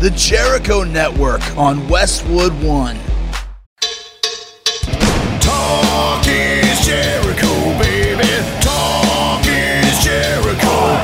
The Jericho Network on Westwood One. Talk is Jericho, baby. Talk is Jericho.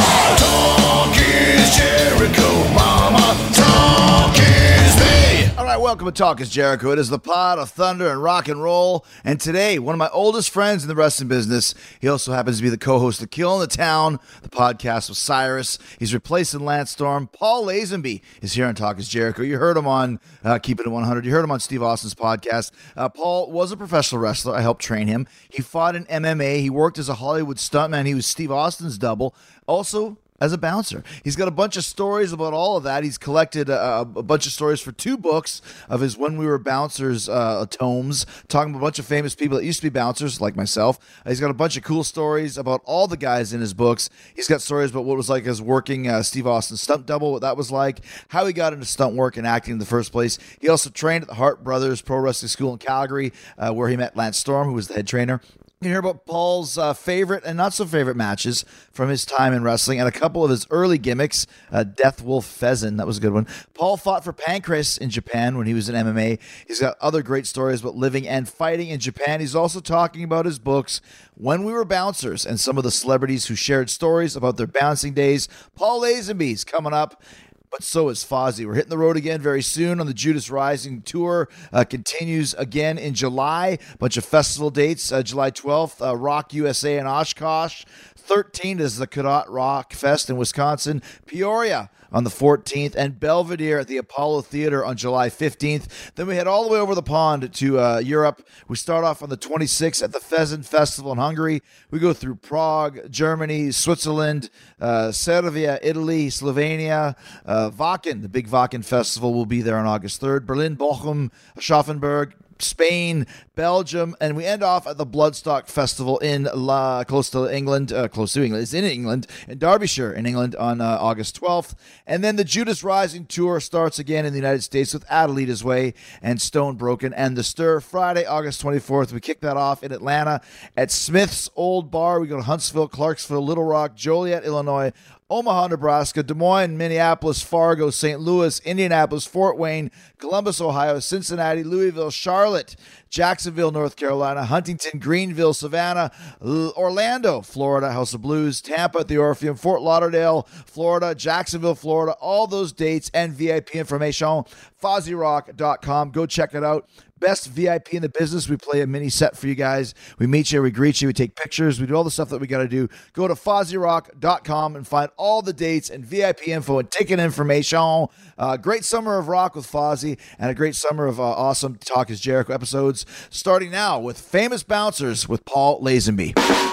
Talk is Jericho, mama. Talk is me. All right, welcome to Talk is Jericho. It is the pod of thunder and rock and roll. And today, one of my oldest friends in the wrestling business, he also happens to be the co-host of Killing the Town, the podcast with Cyrus. He's replacing Lance Storm. Paul Lazenby is here on Talk is Jericho. You heard him on Keep It at 100. You heard him on Steve Austin's podcast. Paul was a professional wrestler. I helped train him. He fought in MMA. He worked as a Hollywood stuntman. He was Steve Austin's double. Also, as a bouncer. He's got a bunch of stories about all of that. He's collected a bunch of stories for 2 books of his When We Were Bouncers tomes, talking about a bunch of famous people that used to be bouncers, like myself. He's got a bunch of cool stories about all the guys in his books. He's got stories about what it was like as working Steve Austin's stunt double, what that was like, how he got into stunt work and acting in the first place. He also trained at the Hart Brothers Pro Wrestling School in Calgary, where he met Lance Storm, who was the head trainer. You can hear about Paul's favorite and not so favorite matches from his time in wrestling and a couple of his early gimmicks. Death Wolf Fezzen, that was a good one. Paul fought for Pancrase in Japan when he was in MMA. He's got other great stories about living and fighting in Japan. He's also talking about his books, When We Were Bouncers, and some of the celebrities who shared stories about their bouncing days. Paul Lazenby's coming up. But so is Fozzy. We're hitting the road again very soon on the Judas Rising tour. Continues again in July. Bunch of festival dates. July 12th, Rock USA in Oshkosh. 13th is the Cadott Rock Fest in Wisconsin. Peoria on the 14th, and Belvedere at the Apollo Theater on July 15th. Then we head all the way over the pond to Europe. We start off on the 26th at the Pheasant Festival in Hungary. We go through Prague, Germany, Switzerland, Serbia, Italy, Slovenia, Wacken. The big Wacken Festival will be there on August 3rd. Berlin, Bochum, Aschaffenburg, Spain, Belgium, and we end off at the Bloodstock Festival in close to England. It's in England, in Derbyshire, in England, on August 12th. And then the Judas Rising tour starts again in the United States with Adelita's Way and Stone Broken and The Stir. Friday, August 24th, we kick that off in Atlanta at Smith's Old Bar. We go to Huntsville, Clarksville, Little Rock, Joliet, Illinois, Omaha, Nebraska, Des Moines, Minneapolis, Fargo, St. Louis, Indianapolis, Fort Wayne, Columbus, Ohio, Cincinnati, Louisville, Charlotte, Jacksonville, North Carolina, Huntington, Greenville, Savannah, Orlando, Florida, House of Blues, Tampa at the Orpheum, Fort Lauderdale, Florida, Jacksonville, Florida. All those dates and VIP information, FozzyRock.com. Go check it out. Best VIP in the business. We play a mini set for you guys. We meet you, we greet you, we take pictures, we do all the stuff that we got to do. Go to FozzyRock.com and find all the dates and VIP info and ticket information. Great summer of rock with Fozzy and a great summer of awesome Talk is Jericho episodes, starting now with Famous Bouncers with Paul Lazenby.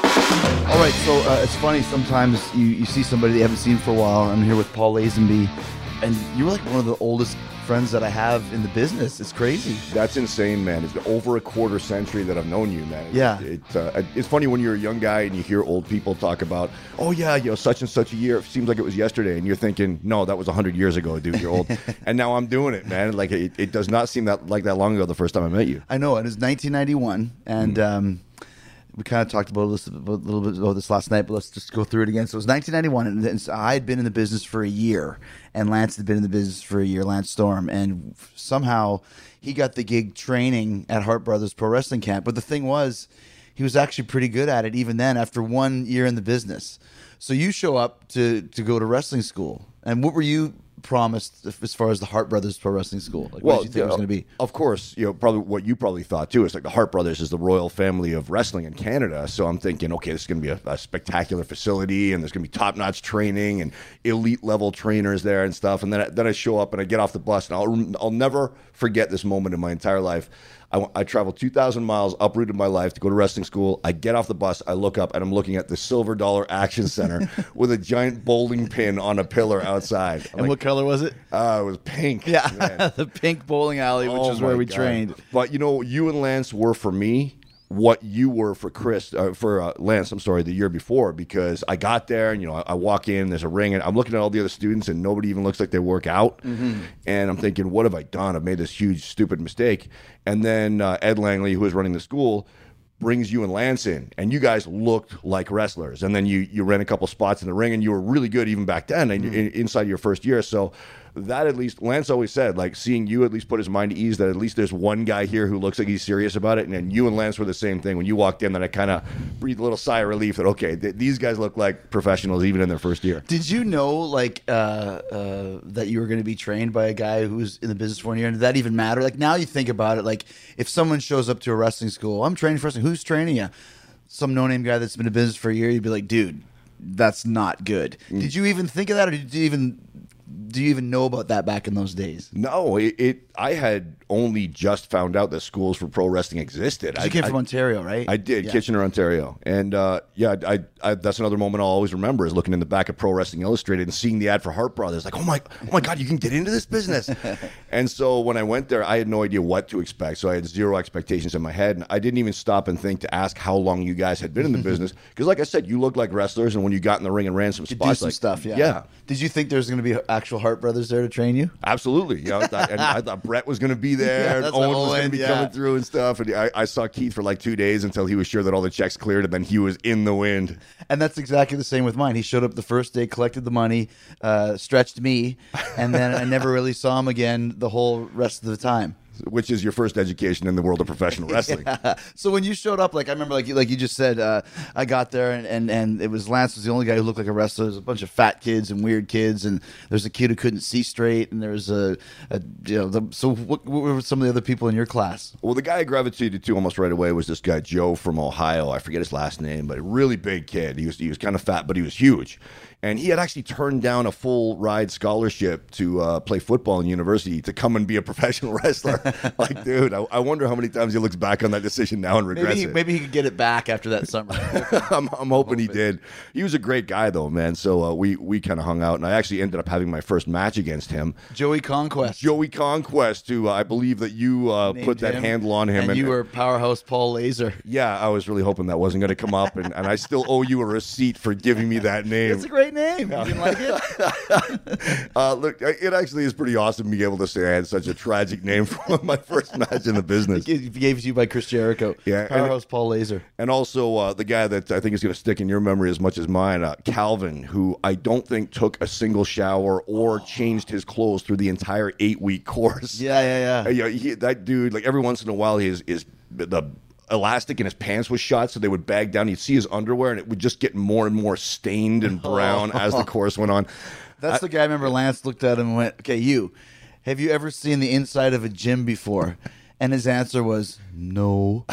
All right, so it's funny, sometimes you see somebody that you haven't seen for a while. I'm here with Paul Lazenby, and you're like one of the oldest friends that I have in the business. It's crazy. That's insane, man. It's been over a quarter century that I've known you, man. Yeah. It's funny when you're a young guy and you hear old people talk about, oh yeah, such and such a year. It seems like it was yesterday, and you're thinking, no, that was 100 years ago, dude. You're old. And now I'm doing it, man. Like it does not seem like that long ago the first time I met you. I know. It was 1991, and we kind of talked about this a little bit about this last night, but let's just go through it again. So it was 1991, and I had been in the business for a year, and Lance had been in the business for a year, Lance Storm, and somehow he got the gig training at Hart Brothers Pro Wrestling Camp. But the thing was, he was actually pretty good at it even then after 1 year in the business. So you show up to go to wrestling school, and what were you promised as far as the Hart Brothers Pro Wrestling School? Like, what did you think it was going to be? Of course, probably what you probably thought too is like the Hart Brothers is the royal family of wrestling in Canada. So I'm thinking, okay, this is going to be a spectacular facility, and there's going to be top-notch training and elite level trainers there and stuff. And then I show up and I get off the bus, and I'll never forget this moment in my entire life. I traveled 2,000 miles, uprooted my life to go to wrestling school. I get off the bus, I look up, and I'm looking at the Silver Dollar Action Center with a giant bowling pin on a pillar outside. And what color was it? It was pink. Yeah, the pink bowling alley, which is where we trained. But you and Lance were for me what you were for Lance, the year before, because I got there and, I walk in, there's a ring, and I'm looking at all the other students and nobody even looks like they work out. Mm-hmm. And I'm thinking, what have I done? I've made this huge, stupid mistake. And then Ed Langley, who was running the school, brings you and Lance in, and you guys looked like wrestlers. And then you ran a couple spots in the ring, and you were really good even back then, inside your first year. So that at least, Lance always said, like, seeing you at least put his mind at ease that at least there's one guy here who looks like he's serious about it. And then you and Lance were the same thing. When you walked in, then I kind of breathed a little sigh of relief that, okay, these guys look like professionals even in their first year. Did you know, like, that you were going to be trained by a guy who's in the business for 1 year? And did that even matter? Like, now you think about it, like, if someone shows up to a wrestling school, I'm training for wrestling, who's training you? Some no-name guy that's been in business for a year, you'd be like, dude, that's not good. Did you even think of that, or do you even know about that back in those days? No, I had only just found out that schools for pro wrestling existed. You came from Ontario, right? I did, Yeah. Kitchener, Ontario. And I that's another moment I'll always remember is looking in the back of Pro Wrestling Illustrated and seeing the ad for Hart Brothers. Like, oh my God, you can get into this business. And so when I went there, I had no idea what to expect. So I had zero expectations in my head. And I didn't even stop and think to ask how long you guys had been in the business. Because like I said, you look like wrestlers. And when you got in the ring and ran some You spots, do some like, stuff, yeah. Yeah. Did you think there's going to be actual Hart Brothers there to train you? Absolutely. You know, I thought Brett was going to be there, Yeah, and that's Owen the was going to Owen, be yeah. coming through and stuff. And I saw Keith for like 2 days until he was sure that all the checks cleared, and then he was in the wind. And that's exactly the same with mine. He showed up the first day, collected the money, stretched me, and then I never really saw him again the whole rest of the time. Which is your first education in the world of professional wrestling. So when you showed up, like I remember, like you just said, I got there and it was Lance was the only guy who looked like a wrestler. There's a bunch of fat kids and weird kids, and there's a kid who couldn't see straight, and there's so what were some of the other people in your class? Well, the guy I gravitated to almost right away was this guy Joe from Ohio. I forget his last name, but a really big kid. He was kind of fat, but he was huge. And he had actually turned down a full ride scholarship to play football in university to come and be a professional wrestler. Like, dude, I wonder how many times he looks back on that decision now and regrets it. Maybe he could get it back after that summer. I'm hoping he did. He was a great guy, though, man. So we kind of hung out, and I actually ended up having my first match against him. Joey Conquest. Joey Conquest, who I believe that you put that handle on him. And you were Powerhouse Paul Laser. Yeah, I was really hoping that wasn't going to come up, and I still owe you a receipt for giving me that name. It's a great name. You didn't like it? Look, it actually is pretty awesome being able to say I had such a tragic name for my first match in the business. It gave to you by Chris Jericho. Yeah, Powerhouse Paul Laser. And also the guy that I think is going to stick in your memory as much as mine, Calvin, who I don't think took a single shower or changed his clothes through the entire 8-week course. Yeah. That dude, like every once in a while, the elastic in his pants was shot, so they would bag down. You'd see his underwear, and it would just get more and more stained and brown as the course went on. That's the guy. I remember Lance looked at him and went, "Okay, have you ever seen the inside of a gym before?" And his answer was, "No."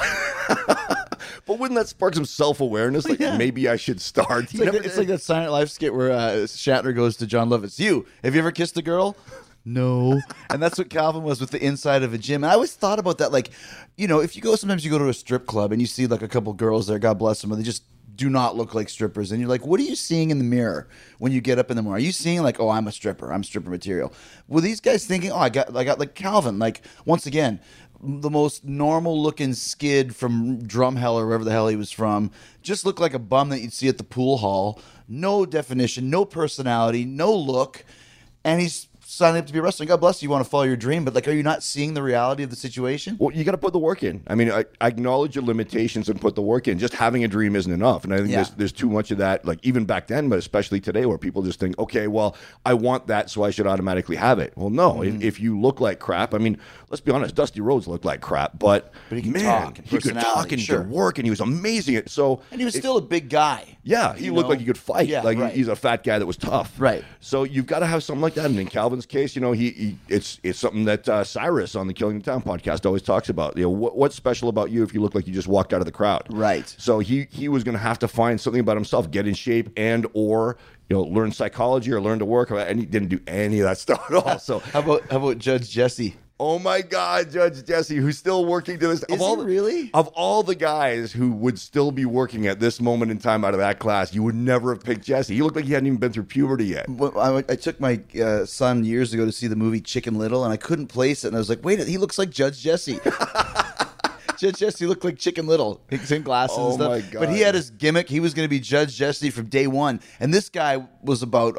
But wouldn't that spark some self-awareness? Like, maybe I should start. It's like that Silent Life skit where Shatner goes to John Lovitz. Have you ever kissed a girl? No. And that's what Calvin was with the inside of a gym. And I always thought about that. Like, sometimes you go to a strip club and you see like a couple girls there, God bless them, but they just do not look like strippers. And you're like, what are you seeing in the mirror when you get up in the morning? Are you seeing like, oh, I'm a stripper. I'm stripper material. Were these guys thinking, oh, I got like Calvin, like once again, the most normal looking skid from Drumhell or wherever the hell he was from, just looked like a bum that you'd see at the pool hall. No definition, no personality, no look. And he's signing up to be a wrestler. God bless you. You want to follow your dream, but like, are you not seeing the reality of the situation? Well, you got to put the work in. I mean, I acknowledge your limitations and put the work in. Just having a dream isn't enough. And I think there's too much of that, like even back then, but especially today, where people just think, okay, well, I want that, so I should automatically have it. Well, no. If you look like crap, I mean, let's be honest, Dusty Rhodes looked like crap, but he could man, talk and he could talk and he could work, and he was amazing at And he was still a big guy. Yeah, he looked like he could fight. Yeah, like right. he's a fat guy that was tough. Right. So you've got to have something like that. And in Calvin's case, it's something that Cyrus on the Killing the Town podcast always talks about. What's special about you if you look like you just walked out of the crowd? Right. So he was going to have to find something about himself, get in shape, and or learn psychology or learn to work, and he didn't do any of that stuff at all. So How about Judge Jesse? oh my God, Judge Jesse, who's still working to this. Is he really? Of all the guys who would still be working at this moment in time out of that class, you would never have picked Jesse. He looked like he hadn't even been through puberty yet. I took my son years ago to see the movie Chicken Little, and I couldn't place it. And I was like, wait, he looks like Judge Jesse. Judge Jesse looked like Chicken Little. Same glasses and Oh, stuff. my God. But he had his gimmick. He was going to be Judge Jesse from day one. And this guy was about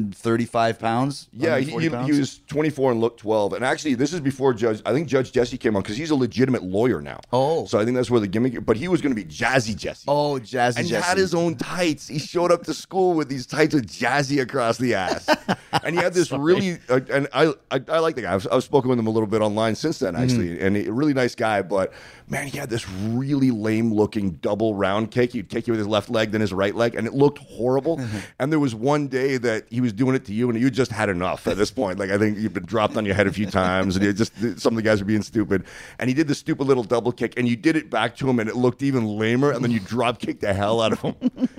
135 pounds. Yeah, 140 he pounds. was 24 and looked 12. And actually, this is before I think Judge Jesse came on because he's a legitimate lawyer now. Oh. So I think that's where the gimmick, but he was going to be Jazzy Jesse. Oh, Jazzy And he Jesse. had his own tights. He showed up to school with these tights with Jazzy across the ass. And he had this really, and I like the guy. I've spoken with him a little bit online since then, actually. And a really nice guy, but man, he had this really lame looking double round kick. He'd kick you with his left leg, then his right leg, and it looked horrible. And there was one day that he was doing it to you, and you just had enough at this point. Like, I think you've been dropped on your head a few times, and some of the guys were being stupid. And he did this stupid little double kick, and you did it back to him, and it looked even lamer, and then you drop kicked the hell out of him.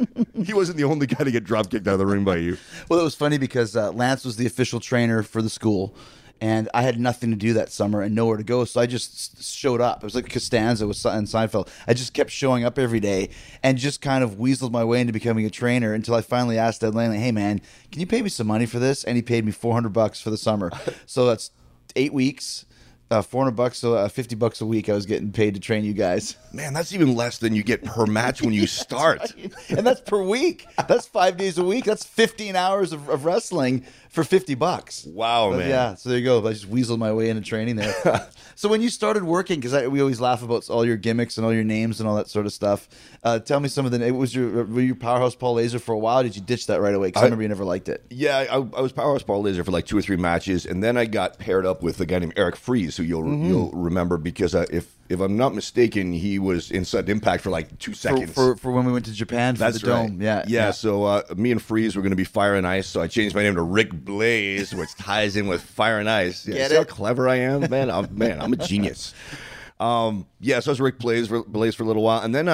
He wasn't the only guy to get drop kicked out of the ring by you. Well, it was funny because Lance was the official trainer for the school, and I had nothing to do that summer and nowhere to go, so I just showed up. It was like Costanza with Seinfeld. I just kept showing up every day and just kind of weaseled my way into becoming a trainer until I finally asked Ed Langley, "Hey man, can you pay me some money for this?" And he paid me $400 for the summer. So that's 8 weeks. $400, so $50 a week I was getting paid to train you guys. Man, that's even less than you get per match when you start. And that's per week. That's 5 days a week. That's 15 hours of wrestling for $50. Wow, But man. yeah, so there you go. I just weaseled my way into training there. So when you started working, because we always laugh about all your gimmicks and all your names and all that sort of stuff. Tell me some of the. Were you Powerhouse Paul Laser for a while? Or did you ditch that right away? Because I remember you never liked it. Yeah, I was Powerhouse Paul Laser for like 2 or 3 matches, and then I got paired up with a guy named Eric Fries, who you'll remember because if I'm not mistaken, he was in Sudden Impact for like 2 seconds. For when we went to Japan for That's the Dome. right. Yeah. So me and Freeze were going to be Fire and Ice, so I changed my name to Rick Blaze, which ties in with Fire and Ice. Yeah, Get see how it? clever I am, man. I'm a genius. So I was Rick Blaze for a little while, and then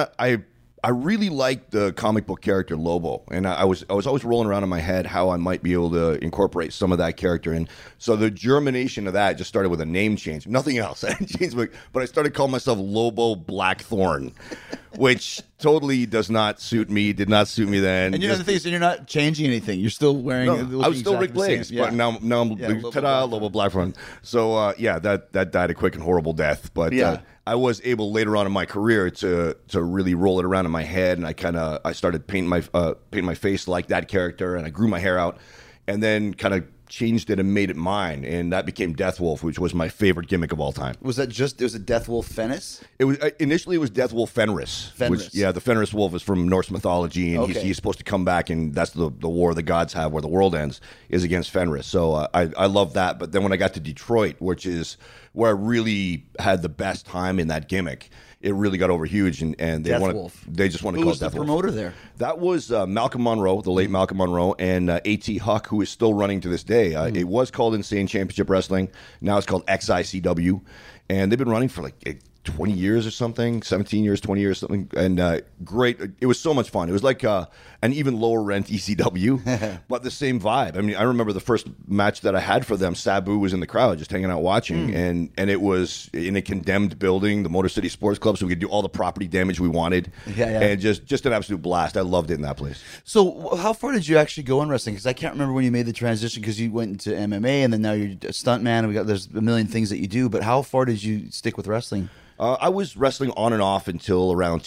I really liked the comic book character Lobo, and I was always rolling around in my head how I might be able to incorporate some of that character in. So the germination of that just started with a name change, nothing else. I didn't change but I started calling myself Lobo Blackthorn, which totally does not suit me. Did not suit me then. And you know the thing is, you're not changing anything. You're still wearing. No, I was still Rick Blaze, but now I'm Lobo ta-da, Lobo Blackthorn. So that died a quick and horrible death. But Yeah. I was able later on in my career to really roll it around in my head, and I started painting my face like that character, and I grew my hair out, and then kind of changed it and made it mine, and that became Death Wolf, which was my favorite gimmick of all time. Was it a Death Wolf Fenris? It was initially it was Death Wolf Fenris. Fenris. The Fenris Wolf is from Norse mythology, and Okay. he's supposed to come back, and that's the war the gods have, where the world ends, is against Fenris. So I love that. But then when I got to Detroit, which is where I really had the best time in that gimmick, it really got over huge, and they Death wanted Wolf. they just want to Who call was it the Death Wolf. promoter there? That was Malcolm Monroe, the late Malcolm Monroe, and A.T. Huck, who is still running to this day. It was called Insane Championship Wrestling. Now it's called XICW. And they've been running for like 20 years or something, 17 years, 20 years, something. And great. It was so much fun. It was like an even lower rent ECW, but the same vibe. I mean, I remember the first match that I had for them, Sabu was in the crowd just hanging out watching. And it was in a condemned building, the Motor City Sports Club, so we could do all the property damage we wanted. Yeah. And just an absolute blast. I loved it in that place. So how far did you actually go in wrestling? Because I can't remember when you made the transition, because you went into MMA and then now you're a stuntman, and there's a million things that you do. But how far did you stick with wrestling? I was wrestling on and off until around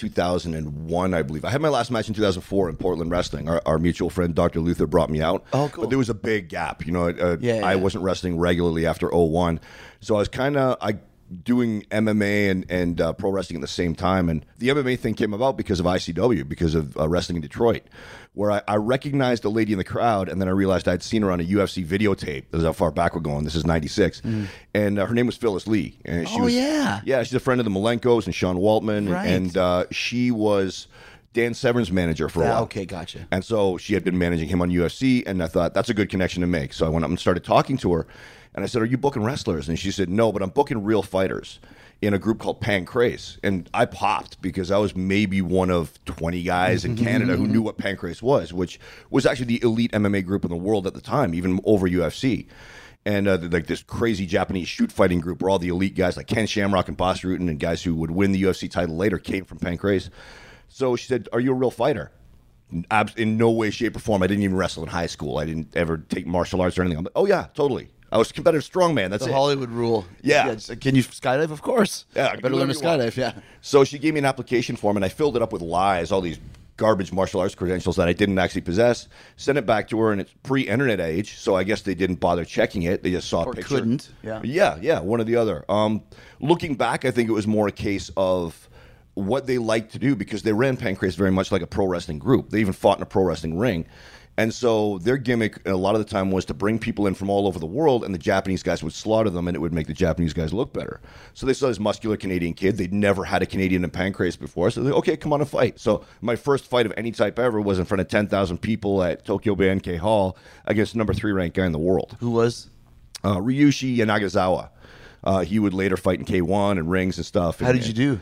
2001, I believe. I had my last match in 2004 in Portland Wrestling. Our mutual friend, Dr. Luther, brought me out. Oh, cool. But there was a big gap. You know, Yeah. I wasn't wrestling regularly after 01. So I was kind of doing MMA and pro wrestling at the same time. And the MMA thing came about because of ICW, because of wrestling in Detroit, where I recognized a lady in the crowd, and then I realized I'd seen her on a UFC videotape. This is how far back we're going. This is 96. And her name was Phyllis Lee. And she Oh, was, yeah. Yeah, she's a friend of the Malenkos and Sean Waltman. Right. And she was Dan Severn's manager for a while. Okay, gotcha. And so she had been managing him on UFC, and I thought, that's a good connection to make. So I went up and started talking to her, and I said, are you booking wrestlers? And she said, no, but I'm booking real fighters in a group called Pancrase. And I popped because I was maybe one of 20 guys in Canada who knew what Pancrase was, which was actually the elite MMA group in the world at the time, even over UFC. And like this crazy Japanese shoot fighting group where all the elite guys like Ken Shamrock and Boss Rutan and guys who would win the UFC title later came from Pancrase. So she said, are you a real fighter? In no way, shape, or form. I didn't even wrestle in high school. I didn't ever take martial arts or anything. I'm like, oh, yeah, totally. I was competitive strongman. That's The it. Hollywood rule. Yeah. just, can you skydive? Of course. Yeah, I better learn to skydive. Yeah. So she gave me an application form, and I filled it up with lies, all these garbage martial arts credentials that I didn't actually possess. Sent it back to her, and it's pre-internet age, so I guess they didn't bother checking it. They just saw a Or picture. couldn't. Yeah, one or the other. Looking back, I think it was more a case of what they liked to do because they ran Pancrase very much like a pro wrestling group. They even fought in a pro wrestling ring. And so their gimmick a lot of the time was to bring people in from all over the world, and the Japanese guys would slaughter them, and it would make the Japanese guys look better. So they saw this muscular Canadian kid. They'd never had a Canadian in Pancrase before. So they're like, okay, come on and fight. So my first fight of any type ever was in front of 10,000 people at Tokyo Bay NK Hall against number 3 ranked guy in the world, Who was? Ryushi Yanagazawa. He would later fight in K1 and rings and stuff. How did you do?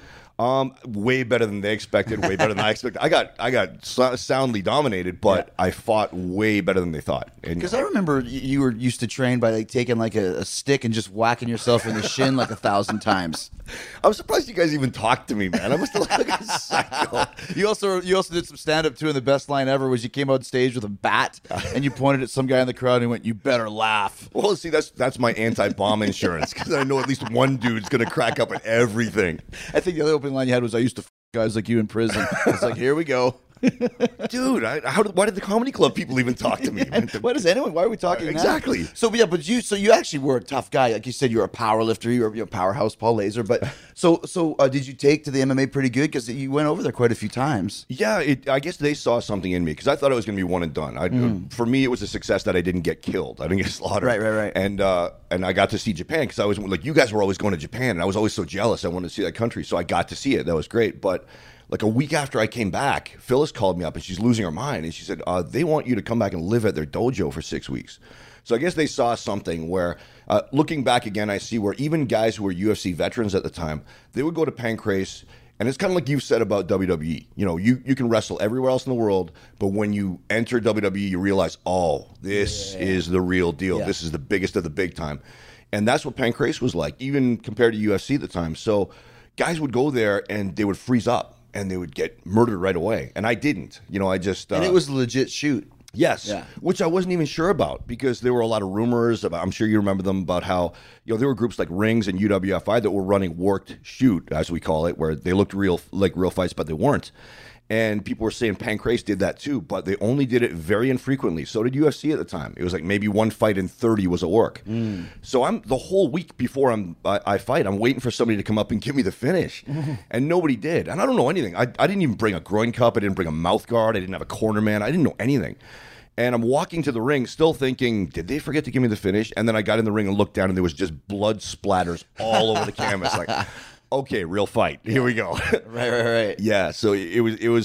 Way better than they expected. Way better than I expected. I got soundly dominated, but I fought way better than they thought. Because I remember you were used to train by like taking like a stick and just whacking yourself in the shin like 1,000 times. I'm surprised you guys even talked to me, man. I must have looked like a psycho. You also did some stand up too, and the best line ever was you came on stage with a bat and you pointed at some guy in the crowd and he went, "You better laugh." Well, see, that's my anti-bomb insurance because I know at least one dude's gonna crack up at everything. I think the other opening line you had was, "I used to f guys like you in prison." It's like, here we go. Dude, why did the comedy club people even talk to me? Why does anyone? Why are we talking now? Exactly. So yeah, but you actually were a tough guy. Like you said, you're a power lifter. You're a powerhouse, Paul Laser. But so did you take to the MMA pretty good? Because you went over there quite a few times. Yeah, I guess they saw something in me because I thought it was going to be one and done. For me, it was a success that I didn't get killed. I didn't get slaughtered. Right. And I got to see Japan because I was like, you guys were always going to Japan, and I was always so jealous. I wanted to see that country, so I got to see it. That was great. But like a week after I came back, Phyllis called me up and she's losing her mind, and she said they want you to come back and live at their dojo for 6 weeks. So I guess they saw something where, looking back again, I see where even guys who were UFC veterans at the time, they would go to Pancrase. And it's kind of like you've said about WWE. You know, you can wrestle everywhere else in the world, but when you enter WWE, you realize, oh, this is the real deal. Yeah. This is the biggest of the big time. And that's what Pancrase was like, even compared to UFC at the time. So guys would go there and they would freeze up and they would get murdered right away. And I didn't. You know, I just... And it was a legit shoot. Yes, Yeah. which I wasn't even sure about because there were a lot of rumors about, I'm sure you remember them, about how, you know, there were groups like Rings and UWFI that were running worked shoot, as we call it, where they looked real fights, but they weren't. And people were saying Pancrase did that too, but they only did it very infrequently. So did UFC at the time. It was like maybe one fight in 30 was at work. So I'm the whole week before I fight, I'm waiting for somebody to come up and give me the finish, and nobody did. And I don't know anything. I didn't even bring a groin cup. I didn't bring a mouth guard. I didn't have a corner man. I didn't know anything. And I'm walking to the ring still thinking, did they forget to give me the finish? And then I got in the ring and looked down, and there was just blood splatters all over the canvas. Like, okay, real fight. Here we go. Right. Yeah, so it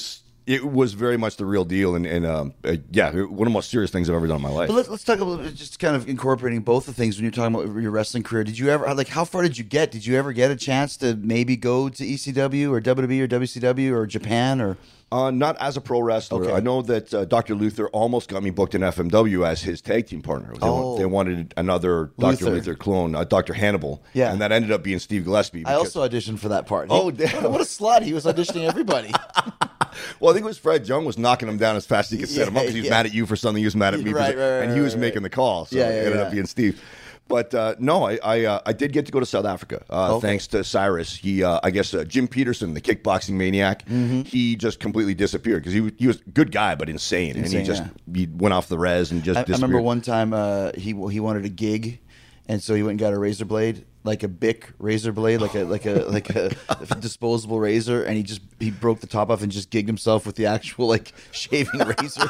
was very much the real deal, and yeah, one of the most serious things I've ever done in my life. But let's talk a little bit, just kind of incorporating both the things when you're talking about your wrestling career. Did you ever, like, how far did you get? Did you ever get a chance to maybe go to ECW or WWE or WCW or Japan or? Not as a pro wrestler. Okay. I know that Dr. Luther almost got me booked in FMW as his tag team partner. They wanted another Dr. Luther clone, Dr. Hannibal. Yeah. And that ended up being Steve Gillespie. I also auditioned for that part. Oh, what a slut! He was auditioning everybody. Well, I think it was Fred Young was knocking him down as fast as he could set him up because he was mad at you for something, he was mad at me for something, and he was making the call. So it ended up being Steve. But no, I did get to go to South Africa thanks to Cyrus. He, I guess, Jim Peterson, the kickboxing maniac, he just completely disappeared because he was a good guy but insane and he went off the res and just disappeared. I remember one time he wanted a gig, and so he went and got a razor blade, like a Bic razor blade, like a disposable razor, and he broke the top off and just gigged himself with the actual like shaving razor.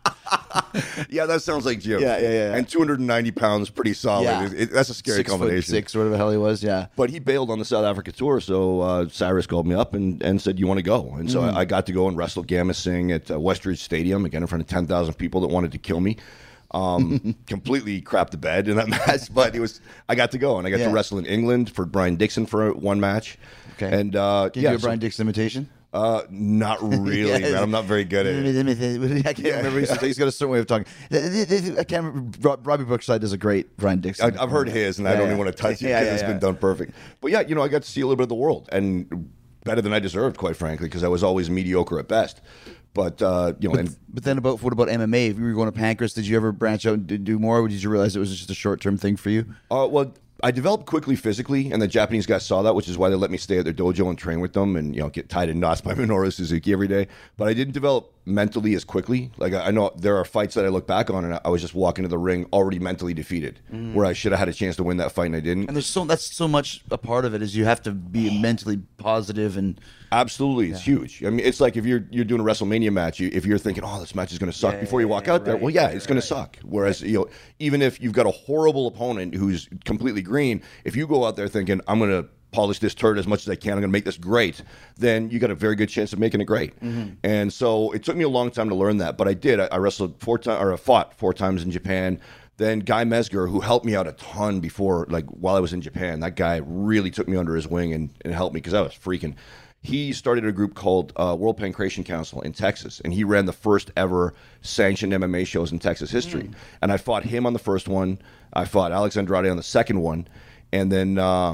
Yeah, that sounds like Jim. Yeah. And 290 pounds, pretty solid. Yeah. That's a scary combination. 6'6" or whatever the hell he was. Yeah. But he bailed on the South Africa tour, so Cyrus called me up and said, "You want to go?" And so I got to go and wrestle Gamma Singh at Westridge Stadium again in front of 10,000 people that wanted to kill me. Completely crapped the bed in that match, but I got to go, and I got to wrestle in England for Brian Dixon for one match. Okay. And Can you do a Brian Dixon imitation? Not really, man. I'm not very good at it. I can't remember. He's got a certain way of talking. I can't remember. Robbie Brookside does a great Brian Dixon. I've heard his, and I don't even want to touch it because it's been done perfect. But yeah, I got to see a little bit of the world, and better than I deserved, quite frankly, because I was always mediocre at best. But and But then what about MMA? If you were going to Pancras, did you ever branch out and do more, or did you realize it was just a short-term thing for you? well, I developed quickly physically, and the Japanese guys saw that, which is why they let me stay at their dojo and train with them, and get tied in knots by Minoru Suzuki every day. But I didn't develop mentally as quickly. Like I know there are fights that I look back on, and I was just walking to the ring already mentally defeated, where I should have had a chance to win that fight and I didn't. And that's so much a part of it is you have to be mentally positive and. Absolutely, it's huge. I mean, it's like if you're doing a WrestleMania match, if you're thinking, "Oh, this match is going to suck," before you walk out there, well, it's going to suck. Whereas, even if you've got a horrible opponent who's completely green, if you go out there thinking, "I'm going to polish this turd as much as I can, I'm going to make this great," then you got a very good chance of making it great. And so it took me a long time to learn that, but I did. I wrestled 4 times, or I fought 4 times in Japan. Then Guy Mesger, who helped me out a ton before, like while I was in Japan, that guy really took me under his wing and helped me because I was freaking. He started a group called World Pancration Council in Texas, and he ran the first ever sanctioned MMA shows in Texas history. And I fought him on the first one. I fought Alex Andrade on the second one. And then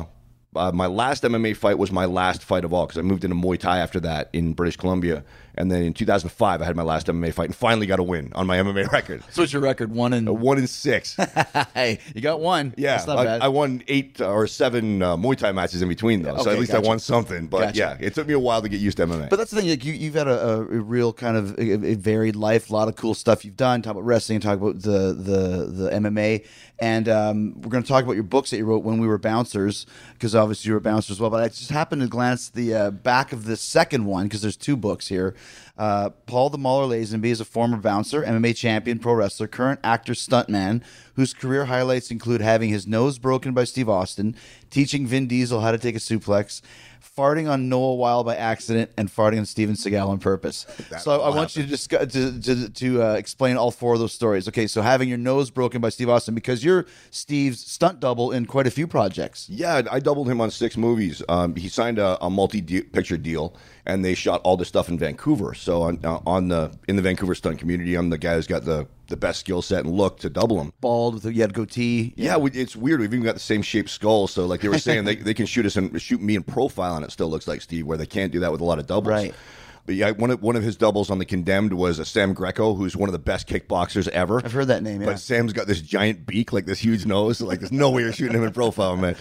my last MMA fight was my last fight of all because I moved into Muay Thai after that in British Columbia. And then in 2005, I had my last MMA fight and finally got a win on my MMA record. So what's your record? 1-6. Hey, you got one. Yeah, That's not bad. I won 8 or 7 Muay Thai matches in between those, so Okay, at least gotcha. I won something. But Gotcha. it took me a while to get used to MMA. But that's the thing. Like you've had a real kind of a varied life. A lot of cool stuff you've done. Talk about wrestling. Talk about the MMA. And we're going to talk about your books that you wrote when we were bouncers, because obviously you were a bouncer as well. But I just happened to glance at the back of the second one because there's 2 books here. Paul the Mauler Lazenby is a former bouncer, MMA champion, pro wrestler, current actor, stuntman, whose career highlights include having his nose broken by Steve Austin, teaching Vin Diesel how to take a suplex, farting on Noah Weil by accident, and farting on Steven Seagal on purpose. So I want you to discuss, to explain all 4 of those stories. Okay, so having your nose broken by Steve Austin, because you're Steve's stunt double in quite a few projects. Yeah, I doubled him on 6 movies. He signed a multi-picture deal, and they shot all the stuff in Vancouver. So in the Vancouver stunt community, I'm the guy who's got the best skill set and look to double him. Bald with you had goatee. Yeah, it's weird. We've even got the same shaped skull. So like they were saying, they can shoot me in profile, and it still looks like Steve, where they can't do that with a lot of doubles. Right. But yeah, one of his doubles on The Condemned was a Sam Greco, who's one of the best kickboxers ever. I've heard that name, yeah. But Sam's got this giant beak, like this huge nose. So like there's no way you're shooting him in profile, man.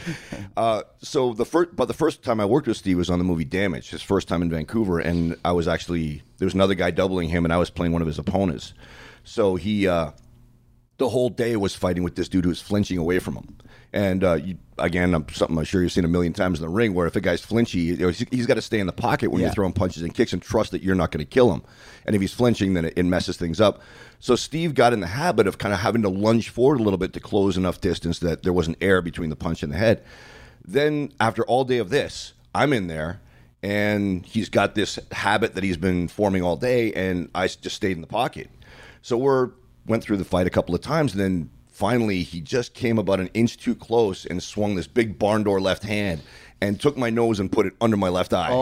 So the first time I worked with Steve was on the movie Damage, his first time in Vancouver, and I was there was another guy doubling him, and I was playing one of his opponents. So he the whole day was fighting with this dude who was flinching away from him. And again, something I'm sure you've seen a million times in the ring, where if a guy's flinchy, he's got to stay in the pocket when you're throwing punches and kicks and trust that you're not going to kill him. And if he's flinching, then it messes things up. So Steve got in the habit of kind of having to lunge forward a little bit to close enough distance that there wasn't air between the punch and the head. Then after all day of this, I'm in there, and he's got this habit that he's been forming all day, and I just stayed in the pocket. So went through the fight a couple of times, and then finally he just came about an inch too close and swung this big barn door left hand and took my nose and put it under my left eye.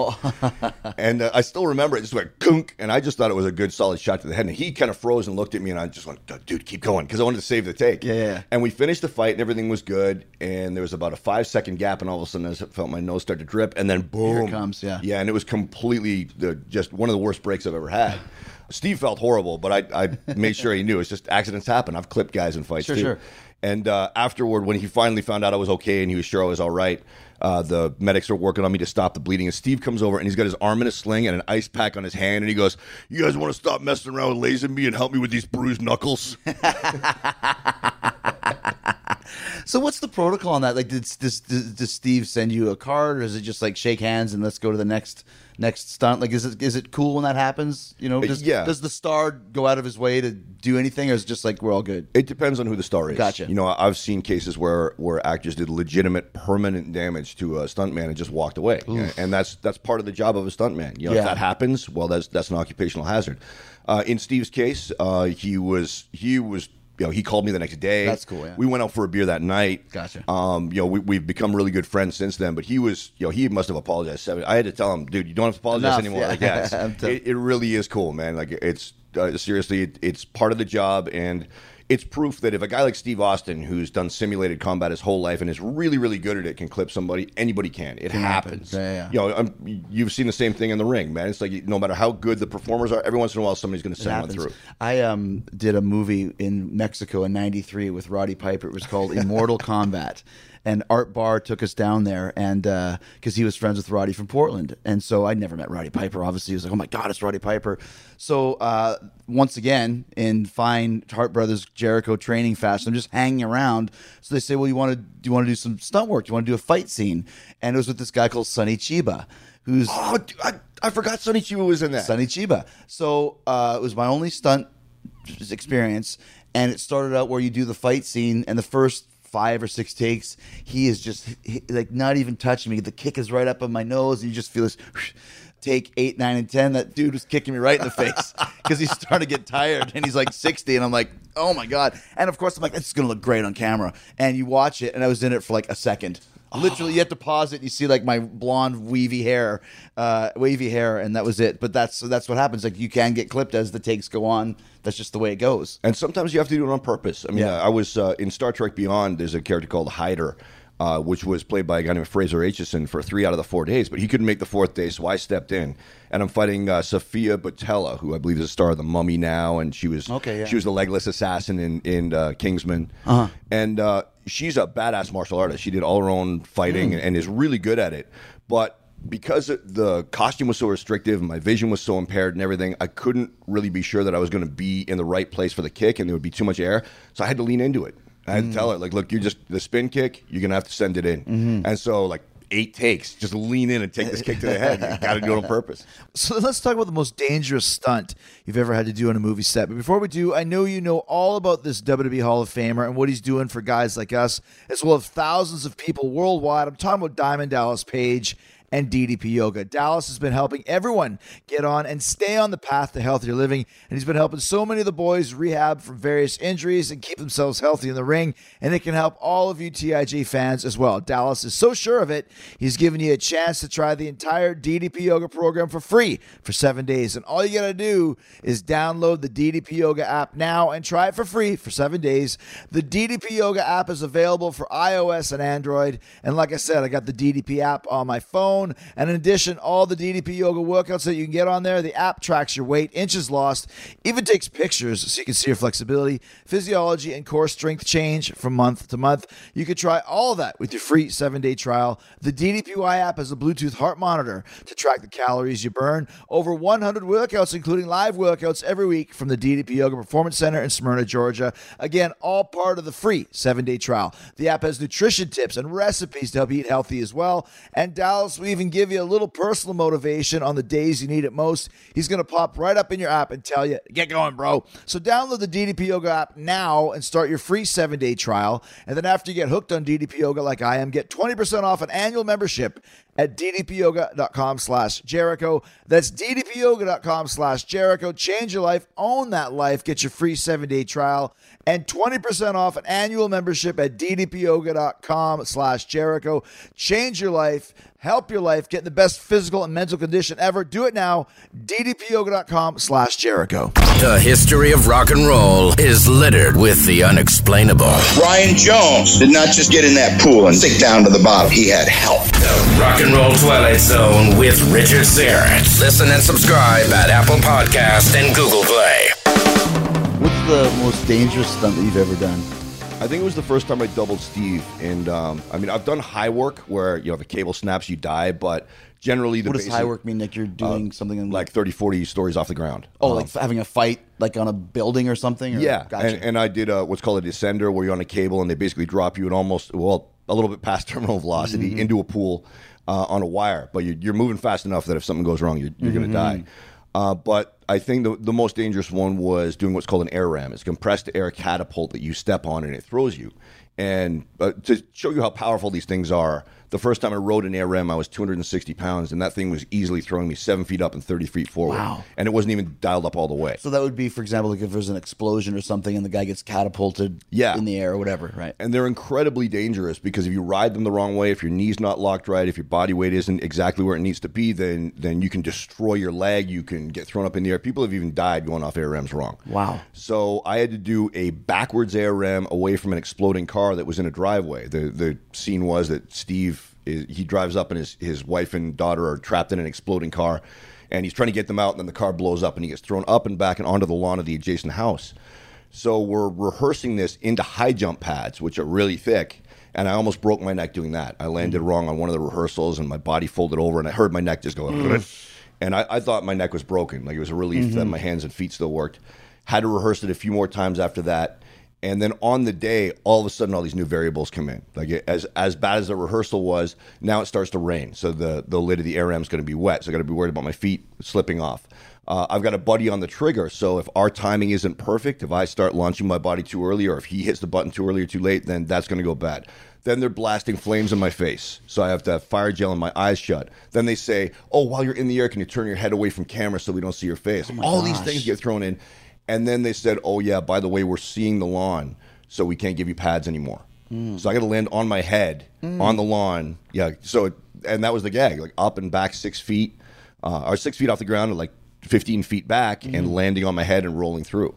And I still remember it just went gunk, and I just thought it was a good solid shot to the head. And he kind of froze and looked at me, and I just went, dude, keep going, because I wanted to save the take. Yeah. And we finished the fight, and everything was good, and there was about a 5-second gap, and all of a sudden I felt my nose start to drip, and then boom. Here it comes, yeah. Yeah, and it was completely just one of the worst breaks I've ever had. Steve felt horrible, but I made sure he knew. It's just accidents happen. I've clipped guys in fights, too. Sure. And afterward, when he finally found out I was okay and he was sure I was all right, the medics are working on me to stop the bleeding. And Steve comes over, and he's got his arm in a sling and an ice pack on his hand. And he goes, "You guys want to stop messing around with Lazenby and help me with these bruised knuckles?" So what's the protocol on that? Like, does Steve send you a card, or is it just like shake hands and let's go to the next stunt? Like, is it cool when that happens? You know, does the star go out of his way to do anything, or is it just like we're all good? It depends on who the star is. Gotcha. You know, I've seen cases where actors did legitimate permanent damage to a stuntman and just walked away. And that's part of the job of a stuntman. You know, if that happens, well, that's an occupational hazard. In Steve's case, he was. You know, he called me the next day. That's cool, yeah. We went out for a beer that night. Gotcha. You know, we've become really good friends since then. But he was, you know, he must have apologized. I had to tell him, dude, you don't have to apologize anymore. Like, it really is cool, man. Like, it's seriously, it's part of the job, and it's proof that if a guy like Steve Austin, who's done simulated combat his whole life and is really, really good at it, can clip somebody, anybody can. It happens. Yeah. You know, you've seen the same thing in the ring, man. It's like no matter how good the performers are, every once in a while somebody's going to send one through. I did a movie in Mexico in '93 with Roddy Piper. It was called Immortal Combat. And Art Barr took us down there, and because he was friends with Roddy from Portland, and so I'd never met Roddy Piper. Obviously, he was like, "Oh my God, it's Roddy Piper!" So once again, in fine Hart Brothers Jericho training fashion, I'm just hanging around. So they say, "Well, do you want to do some stunt work? Do you want to do a fight scene?" And it was with this guy called Sonny Chiba, who's I forgot Sonny Chiba was in that. Sonny Chiba. So it was my only stunt experience, and it started out where you do the fight scene, and the first 5 or 6 takes, he is just like not even touching me. The kick is right up on my nose, and you just feel this. Take 8, 9, and 10. That dude was kicking me right in the face because he's starting to get tired, and he's like 60, and I'm like, oh my God. And of course, I'm like, this is gonna look great on camera. And you watch it, and I was in it for like a second. Literally, you have to pause it, and you see like my blonde, wavy hair, and that was it. But that's what happens. Like you can get clipped as the takes go on. That's just the way it goes. And sometimes you have to do it on purpose. I mean, Yeah. I was in Star Trek Beyond. There's a character called Hyder, which was played by a guy named Fraser Aitchison for 3 out of the 4 days, but he couldn't make the 4th day, so I stepped in, and I'm fighting Sophia Botella, who I believe is a star of The Mummy now, and she was she was the legless assassin in Kingsman, and she's a badass martial artist. She did all her own fighting and is really good at it, but because the costume was so restrictive and my vision was so impaired and everything, I couldn't really be sure that I was going to be in the right place for the kick, and there would be too much air, so I had to lean into it. I had to tell her, like, look, the spin kick, you're going to have to send it in. And so, like, 8 takes, just lean in and take this kick to the head. You got to do it on purpose. So let's talk about the most dangerous stunt you've ever had to do on a movie set. But before we do, I know you know all about this WWE Hall of Famer and what he's doing for guys like us, as well as thousands of people worldwide. I'm talking about Diamond Dallas Page and DDP Yoga. Dallas has been helping everyone get on and stay on the path to healthier living, and he's been helping so many of the boys rehab from various injuries and keep themselves healthy in the ring, and it can help all of you TIJ fans as well. Dallas is so sure of it, he's giving you a chance to try the entire DDP Yoga program for free for 7 days, and all you gotta do is download the DDP Yoga app now and try it for free for 7 days. The DDP Yoga app is available for iOS and Android, and like I said, I got the DDP app on my phone. And in addition, all the DDP Yoga workouts that you can get on there, the app tracks your weight, inches lost, even takes pictures so you can see your flexibility, physiology, and core strength change from month to month. You can try all of that with your free 7-day trial. The DDPY app has a Bluetooth heart monitor to track the calories you burn. Over 100 workouts, including live workouts every week from the DDP Yoga Performance Center in Smyrna, Georgia. Again, all part of the free 7-day trial. The app has nutrition tips and recipes to help you eat healthy as well. And Dallas, we even give you a little personal motivation on the days you need it most. He's going to pop right up in your app and tell you, get going, bro. So download the DDP Yoga app now and start your free 7-day trial. And then after you get hooked on DDP Yoga like I am, get 20% off an annual membership at ddpyoga.com/Jericho. That's ddpyoga.com/Jericho. Change your life, own that life, get your free 7-day trial and 20% off an annual membership at ddpyoga.com/Jericho. Change your life, help your life, get in the best physical and mental condition ever. Do it now, ddpyoga.com/Jericho. The history of rock and roll is littered with the unexplainable. Brian Jones did not just get in that pool and sink down to the bottom. He had help. The Rock and Roll Twilight Zone with Richard Syrett. Listen and subscribe at Apple Podcast and Google Play. What's the most dangerous stunt that you've ever done? I think it was the first time I doubled Steve, and I mean, I've done high work where, you know, the cable snaps, you die, but generally the What does basic, high work mean? Like you're doing something in like 30, 40 stories off the ground. like having a fight like on a building or something? Or? Yeah, Gotcha. and I did what's called a descender, where you're on a cable and they basically drop you at almost, well, a little bit past terminal velocity into a pool on a wire, but you're moving fast enough that if something goes wrong, you're going to die. But I think the most dangerous one was doing what's called an air ram. It's a compressed air catapult that you step on and it throws you. And to show you how powerful these things are, the first time I rode an ARM, I was 260 pounds, and that thing was easily throwing me 7 feet up and 30 feet forward. Wow. And it wasn't even dialed up all the way. So that would be, for example, like if there's an explosion or something and the guy gets catapulted in the air or whatever, right? And they're incredibly dangerous because if you ride them the wrong way, if your knee's not locked right, if your body weight isn't exactly where it needs to be, then you can destroy your leg. You can get thrown up in the air. People have even died going off ARMs wrong. Wow. So I had to do a backwards ARM away from an exploding car that was in a driveway. The scene was that Steve, he drives up and his wife and daughter are trapped in an exploding car, and he's trying to get them out, and then the car blows up and he gets thrown up and back and onto the lawn of the adjacent house. So we're rehearsing this into high jump pads, which are really thick, and I almost broke my neck doing that. I landed wrong on one of the rehearsals, and my body folded over, and I heard my neck just go, and I thought my neck was broken. Like, it was a relief that my hands and feet still worked. Had to rehearse it a few more times after that. And then on the day, all of a sudden, all these new variables come in. Like, as bad as the rehearsal was, now it starts to rain. So the lid of the ARM is going to be wet. So I got to be worried about my feet slipping off. I've got a buddy on the trigger. So if our timing isn't perfect, if I start launching my body too early, or if he hits the button too early or too late, then that's going to go bad. Then they're blasting flames in my face. So I have to have fire gel in my eyes shut. Then they say, oh, while you're in the air, can you turn your head away from camera so we don't see your face? All these things get thrown in. And then they said, oh, yeah, by the way, we're seeing the lawn, so we can't give you pads anymore. So I got to land on my head on the lawn. Yeah. So, and that was the gag, like up and back 6 feet, or 6 feet off the ground, and like 15 feet back, and landing on my head and rolling through.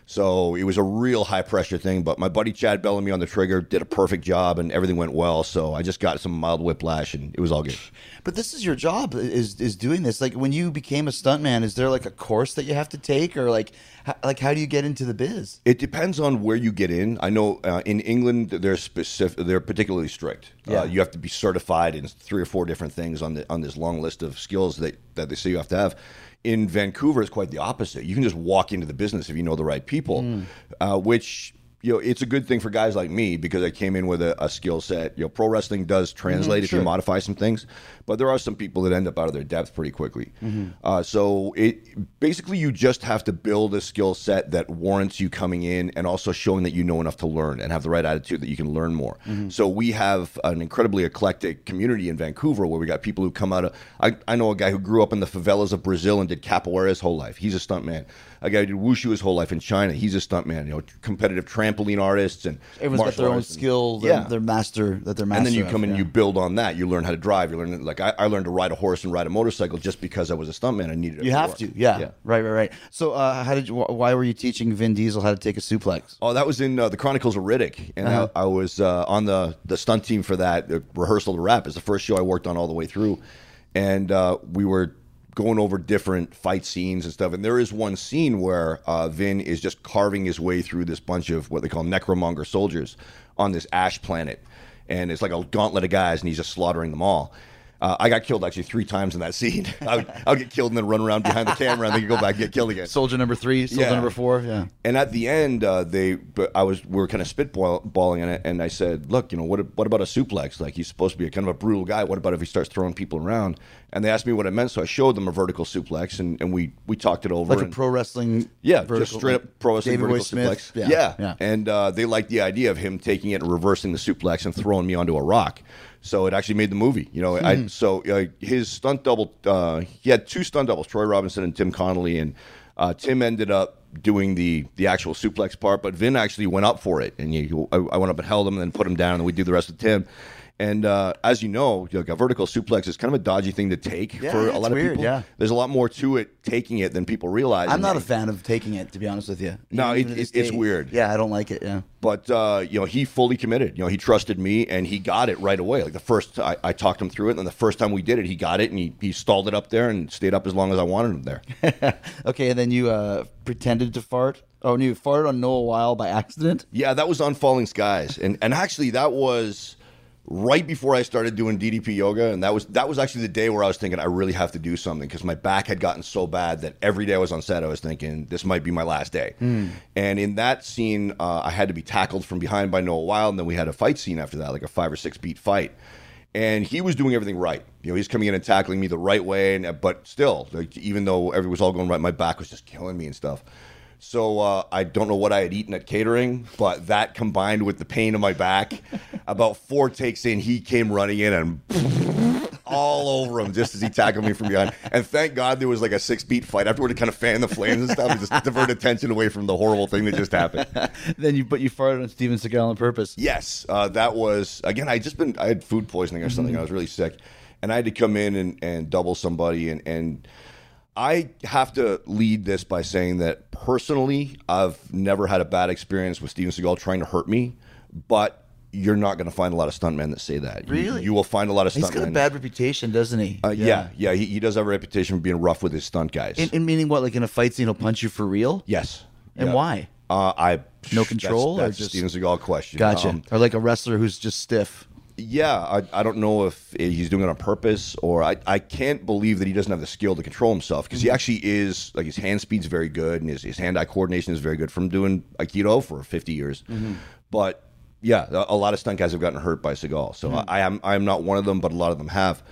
So it was a real high pressure thing, but my buddy Chad Bellamy on the trigger did a perfect job, and everything went well. So I just got some mild whiplash, and it was all good. But this is your job, is doing this. Like, when you became a stuntman, is there like a course that you have to take, or like how do you get into the biz? It depends on where you get in. I know in England they're particularly strict. Yeah. You have to be certified in 3 or 4 different things on this long list of skills that they say you have to have. In Vancouver, it's quite the opposite. You can just walk into the business if you know the right people, which, you know, it's a good thing for guys like me because I came in with a skill set. You know, pro wrestling does translate if you modify some things, but there are some people that end up out of their depth pretty quickly. So basically you just have to build a skill set that warrants you coming in and also showing that you know enough to learn and have the right attitude that you can learn more. So we have an incredibly eclectic community in Vancouver where we got people who come out of, I know a guy who grew up in the favelas of Brazil and did capoeira his whole life. He's a stuntman. A guy who did wushu his whole life in China. He's a stuntman. You know, competitive trampoline artists and everyone's got their own skill, their master. And then you come in and you build on that. You learn how to drive. You learn, like, I learned to ride a horse and ride a motorcycle just because I was a stuntman. I needed it. You have to, yeah. Right. So why were you teaching Vin Diesel how to take a suplex? Oh, that was in the Chronicles of Riddick, and I was on the stunt team for that. The Rehearsal to Rap is the first show I worked on all the way through, and we were going over different fight scenes and stuff. And there is one scene where Vin is just carving his way through this bunch of what they call necromonger soldiers on this ash planet. And it's like a gauntlet of guys, and he's just slaughtering them all. I got killed actually 3 times in that scene. I would get killed and then run around behind the camera, and then go back and get killed again. Soldier number 3, soldier number 4, yeah. And at the end, we were kind of spitballing in it, and I said, "Look, you know, what about a suplex? Like, he's supposed to be a kind of a brutal guy. What about if he starts throwing people around?" And they asked me what it meant, so I showed them a vertical suplex, and we talked it over. Like a pro wrestling, just straight up pro wrestling David vertical Boy Smith. suplex. Yeah. And they liked the idea of him taking it and reversing the suplex and throwing me onto a rock. So it actually made the movie, you know. His stunt double, he had 2 stunt doubles, Troy Robinson and Tim Connolly, and Tim ended up doing the actual suplex part, but Vin actually went up for it, and I went up and held him, and then put him down, and we do the rest with Tim. And as you know, a vertical suplex is kind of a dodgy thing to take for a lot of people. Yeah. There's a lot more to it taking it than people realize. I'm not a fan of taking it, to be honest with you. No, it's weird. Yeah, I don't like it. Yeah. But he fully committed. You know, he trusted me, and he got it right away. Like, the first I talked him through it, and then the first time we did it, he got it, and he stalled it up there and stayed up as long as I wanted him there. Okay, and then you pretended to fart. Oh, and you farted on Noah Weil by accident? Yeah, that was on Falling Skies, and actually that was right before I started doing DDP yoga, and that was actually the day where I was thinking I really have to do something, because my back had gotten so bad that every day I was on set I was thinking this might be my last day. And in that scene I had to be tackled from behind by Noah Weil, and then we had a fight scene after that, like a 5 or 6 beat fight, and he was doing everything right. You know, he's coming in and tackling me the right way, but still, like, even though everything was all going right, my back was just killing me and stuff. So I don't know what I had eaten at catering, but that combined with the pain in my back, about 4 takes in, he came running in and all over him just as he tackled me from behind. And thank God there was like a 6-beat fight afterward to kind of fan the flames and stuff and just divert attention away from the horrible thing that just happened. Then you farted on Steven Seagal on purpose. Yes, that was, again, I had food poisoning or something. I was really sick. And I had to come in and double somebody. And I have to lead this by saying that personally, I've never had a bad experience with Steven Seagal trying to hurt me. But you're not going to find a lot of stuntmen that say that. Really? You will find a lot of stuntmen. He's got a bad reputation, doesn't he? Yeah. He does have a reputation for being rough with his stunt guys. In meaning what? Like in a fight scene, he'll punch you for real? Yes. And Yeah. why? No control? That's or a just Steven Seagal question. Gotcha. Or like a wrestler who's just stiff. Yeah, I don't know if he's doing it on purpose, or I can't believe that he doesn't have the skill to control himself, because he actually is, like, his hand speed's very good and his hand-eye coordination is very good from doing Aikido for 50 years. But yeah, a lot of stunt guys have gotten hurt by Seagal. So I am not one of them, but a lot of them have.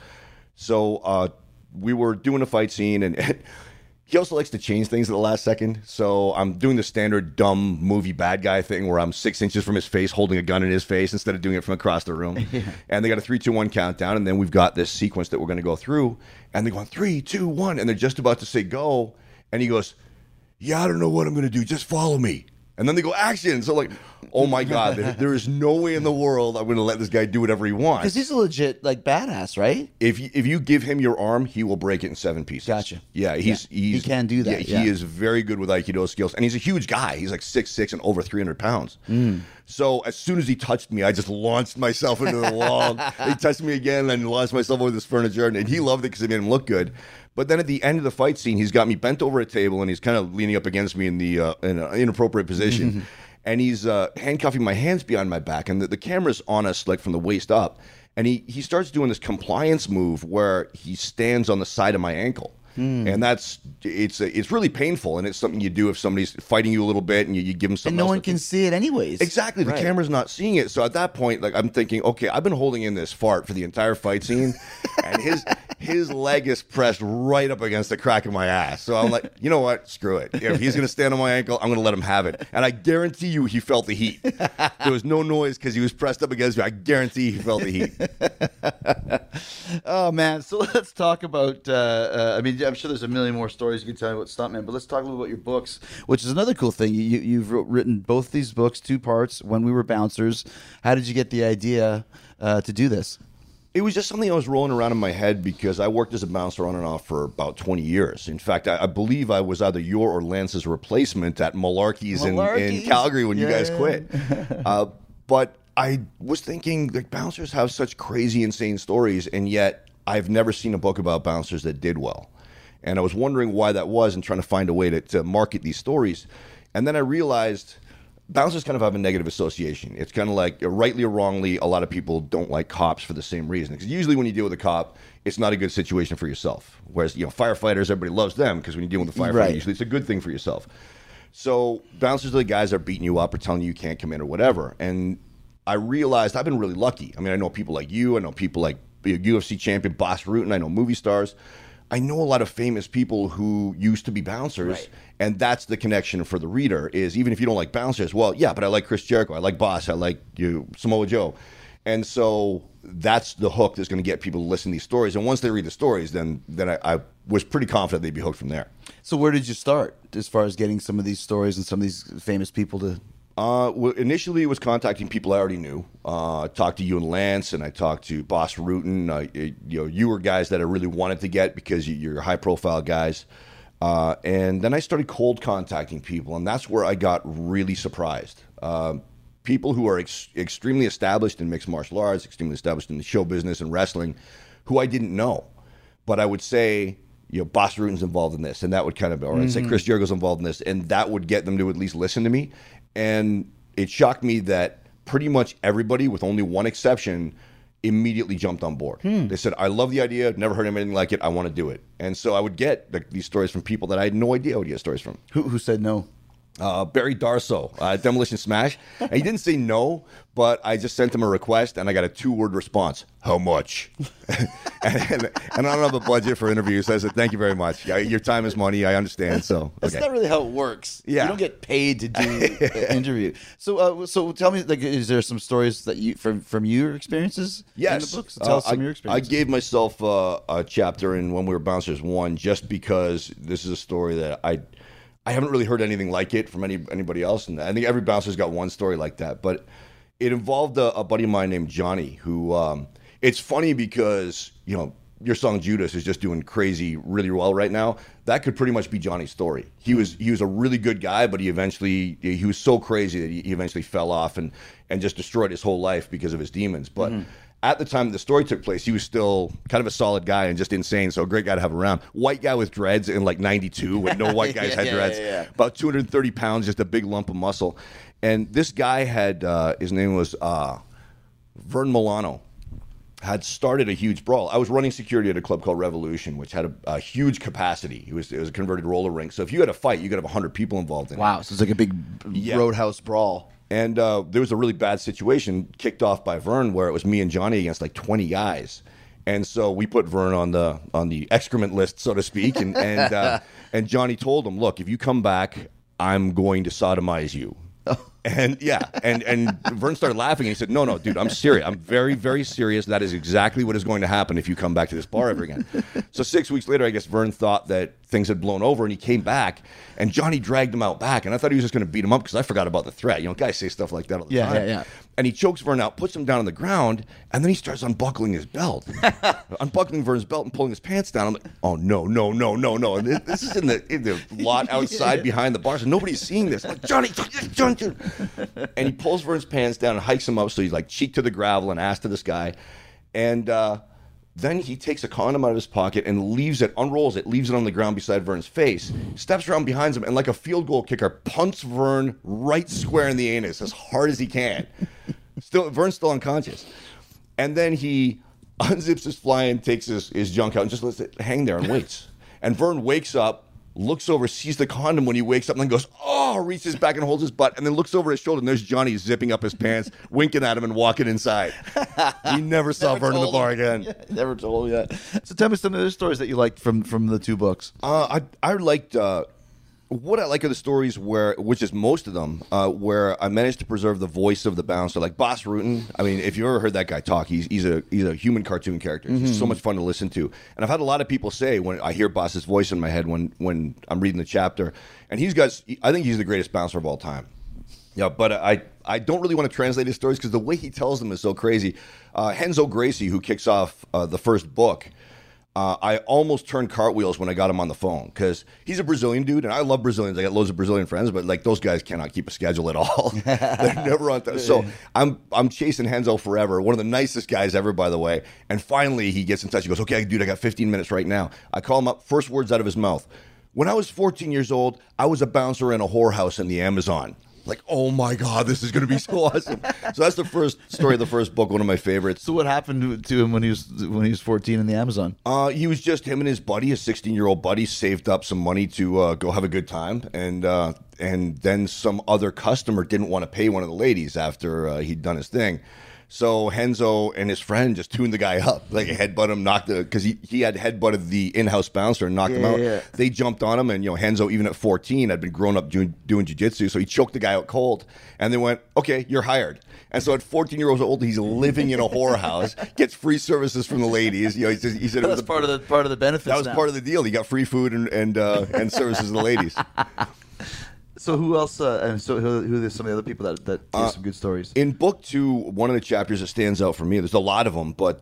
So we were doing a fight scene, and he also likes to change things at the last second. So I'm doing the standard dumb movie bad guy thing where I'm 6 inches from his face holding a gun in his face instead of doing it from across the room. And they got a 3, 2, 1 countdown, and then we've got this sequence that we're going to go through, and they're going 3, 2, 1, and they're just about to say go, and he goes, yeah, I don't know what I'm going to do. Just follow me. And then they go action. So like, oh my God, there is no way in the world I'm going to let this guy do whatever he wants. Because he's a legit like badass, right? If you give him your arm, he will break it in 7 pieces. Gotcha. Yeah, he can do that. Yeah, he is very good with Aikido skills, and he's a huge guy. He's like 6'6" and over 300 pounds. So as soon as he touched me, I just launched myself into the wall. He touched me again, and launched myself over this furniture, and he loved it because it made him look good. But then at the end of the fight scene, he's got me bent over a table, and he's kind of leaning up against me in an inappropriate position. And he's handcuffing my hands behind my back, and the camera's on us like from the waist up. And he starts doing this compliance move where he stands on the side of my ankle. And it's really painful, and it's something you do if somebody's fighting you a little bit and you give them something. And no else one can see it anyways. Exactly. The camera's not seeing it. So at that point, like, I'm thinking, okay, I've been holding in this fart for the entire fight scene, and his leg is pressed right up against the crack of my ass. So I'm like, you know what? Screw it. If he's going to stand on my ankle, I'm going to let him have it. And I guarantee you he felt the heat. There was no noise because he was pressed up against me. I guarantee he felt the heat. Oh, man. So let's talk about, I mean, I'm sure there's a million more stories you can tell me about Stuntman, but let's talk a little about your books, which is another cool thing. You've written both these books, 2 parts, When We Were Bouncers. How did you get the idea to do this? It was just something I was rolling around in my head because I worked as a bouncer on and off for about 20 years. In fact, I believe I was either your or Lance's replacement at Malarkey's in Calgary when you guys quit. But I was thinking, like, bouncers have such crazy, insane stories, and yet I've never seen a book about bouncers that did well. And I was wondering why that was and trying to find a way to market these stories. And then I realized bouncers kind of have a negative association. It's kind of like, rightly or wrongly, a lot of people don't like cops for the same reason. Because usually when you deal with a cop, it's not a good situation for yourself. Whereas, firefighters, everybody loves them because when you deal with a firefighter, usually it's a good thing for yourself. So bouncers are the guys that are beating you up or telling you can't come in or whatever. And I realized I've been really lucky. I mean, I know people like you. I know people like UFC champion Bas Rutten. I know movie stars. I know a lot of famous people who used to be bouncers, and that's the connection for the reader is even if you don't like bouncers, well, yeah, but I like Chris Jericho, I like Bas, I like Samoa Joe. And so that's the hook that's going to get people to listen to these stories. And once they read the stories, then I was pretty confident they'd be hooked from there. So where did you start as far as getting some of these stories and some of these famous people to... Well, initially, it was contacting people I already knew. I talked to you and Lance, and I talked to Bas Rutten. You were guys that I really wanted to get because you're high-profile guys. And then I started cold contacting people, and that's where I got really surprised. People who are extremely established in mixed martial arts, extremely established in the show business and wrestling, who I didn't know. But I would say, Bas Rutten's involved in this, and that would kind of, or I'd say Chris Jericho's involved in this, and that would get them to at least listen to me. And it shocked me that pretty much everybody, with only one exception, immediately jumped on board. They said, I love the idea, never heard anything like it, I want to do it. And so I would get these stories from people that I had no idea I would get stories from. Who said no? Barry Darso, Demolition Smash. And he didn't say no, but I just sent him a request, and I got a 2-word response. How much? and I don't have a budget for interviews. So I said, thank you very much. Your time is money. I understand. So That's not really how it works. Yeah. You don't get paid to do an interview. So tell me, like, is there some stories that you from your experiences Yes. in the books? Tell us some of your I experiences. gave myself a chapter in When We Were Bouncers 1 just because this is a story that I haven't really heard anything like it from anybody else, and I think every bouncer's got one story like that. But it involved a buddy of mine named Johnny, who it's funny because your song Judas is just doing crazy really well right now. That could pretty much be Johnny's story. He was a really good guy, but he was so crazy that he eventually fell off and just destroyed his whole life because of his demons. But at the time the story took place, he was still kind of a solid guy and just insane. So a great guy to have around. White guy with dreads in like 92 when no white guys had dreads. About 230 pounds, just a big lump of muscle. And this guy had, his name was Vern Milano, had started a huge brawl. I was running security at a club called Revolution, which had a huge capacity. It was a converted roller rink. So if you had a fight, you could have 100 people involved in it. Wow, so it's like a big roadhouse brawl. And there was a really bad situation kicked off by Vern where it was me and Johnny against like 20 guys. And so we put Vern on the excrement list, so to speak. And Johnny told him, look, if you come back, I'm going to sodomize you. And Vern started laughing and he said, no, dude, I'm serious. I'm very, very serious. That is exactly what is going to happen if you come back to this bar ever again. So 6 weeks later, I guess Vern thought that things had blown over and he came back and Johnny dragged him out back. And I thought he was just going to beat him up because I forgot about the threat. Guys say stuff like that all the time. Yeah. And he chokes Vern out, puts him down on the ground, and then he starts unbuckling his belt. Unbuckling Vern's belt and pulling his pants down. I'm like, oh, no. And this is in the lot outside behind the bar, so nobody's seeing this. I'm like, Johnny. And he pulls Vern's pants down and hikes him up, so he's like cheek to the gravel and ass to the sky. And then he takes a condom out of his pocket and unrolls it, leaves it on the ground beside Vern's face, steps around behind him, and like a field goal kicker, punts Vern right square in the anus as hard as he can. Vern's still unconscious. And then he unzips his fly and takes his junk out and just lets it hang there and waits. And Vern wakes up, looks over, sees the condom when he wakes up, and then goes, oh, reaches back and holds his butt, and then looks over his shoulder, and there's Johnny zipping up his pants, winking at him and walking inside. He never saw Vern in the bar again. Yeah, never told me that. So tell me some of the stories that you liked from the two books. I liked... what I like are the stories which is most of them, where I managed to preserve the voice of the bouncer, like Boss Rutan. I mean, if you ever heard that guy talk, he's a human cartoon character. He's so much fun to listen to. And I've had a lot of people say when I hear Boss's voice in my head when I'm reading the chapter, and I think he's the greatest bouncer of all time. Yeah, but I don't really want to translate his stories because the way he tells them is so crazy. Henzo Gracie, who kicks off the first book, I almost turned cartwheels when I got him on the phone because he's a Brazilian dude, and I love Brazilians. I got loads of Brazilian friends, but like those guys cannot keep a schedule at all. They're never on time. So I'm chasing Henzo forever. One of the nicest guys ever, by the way. And finally, he gets in touch. He goes, "Okay, dude, I got 15 minutes right now." I call him up. First words out of his mouth: "When I was 14 years old, I was a bouncer in a whorehouse in the Amazon." Like, oh my God, this is going to be so awesome. So that's the first story of the first book, one of my favorites. So what happened to him when he was 14 in the Amazon? He was just him and his buddy, a 16-year-old buddy, saved up some money to go have a good time, and then some other customer didn't want to pay one of the ladies after he'd done his thing. So Henzo and his friend just tuned the guy up, like headbutt him, because he had headbutted the in-house bouncer and knocked him out. Yeah. They jumped on him, and Henzo, even at 14, had been grown up doing jiu-jitsu, so he choked the guy out cold. And they went, "Okay, you're hired." And so at 14 years old, he's living in a whorehouse, gets free services from the ladies. He said that's part of the benefits. That was part of the deal. He got free food and services to the ladies. So who else? And so who are some of the other people that have some good stories? In book 2, one of the chapters that stands out for me, there's a lot of them, but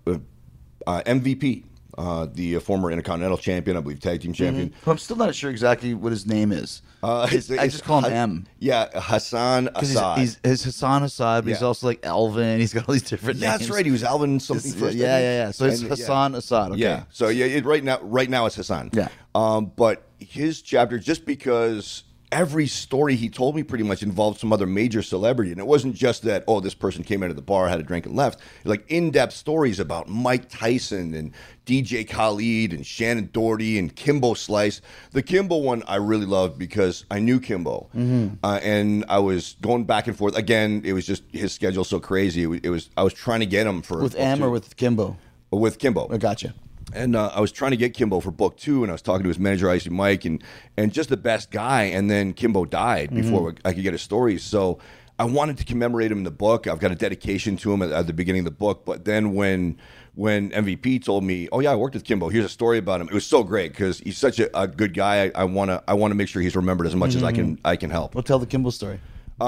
MVP, the former Intercontinental Champion, I believe tag team champion. I'm still not sure exactly what his name is. I just call him M. Yeah, Hassan Assad. He's Hassan Assad, but he's also like Alvin. He's got all these different names. That's right. He was Alvin something first. Yeah. So it's Hassan Assad. Okay. Yeah. So right now it's Hassan. Yeah. But his chapter, just because every story he told me pretty much involved some other major celebrity. And it wasn't just that, oh, this person came into the bar, had a drink, and left. Like in-depth stories about Mike Tyson and DJ Khaled and Shannon Doherty and Kimbo Slice. The Kimbo one I really loved because I knew Kimbo. And I was going back and forth. Again, it was just his schedule so crazy. I was trying to get him for... With M or with Kimbo? With Kimbo. I gotcha. And I was trying to get Kimbo for book 2, and I was talking to his manager, Icy Mike, and just the best guy. And then Kimbo died before I could get his stories. So I wanted to commemorate him in the book. I've got a dedication to him at the beginning of the book. But then when MVP told me, oh yeah, I worked with Kimbo, here's a story about him, it was so great because he's such a good guy. I want to make sure he's remembered as much as I can help. Well, tell the Kimbo story.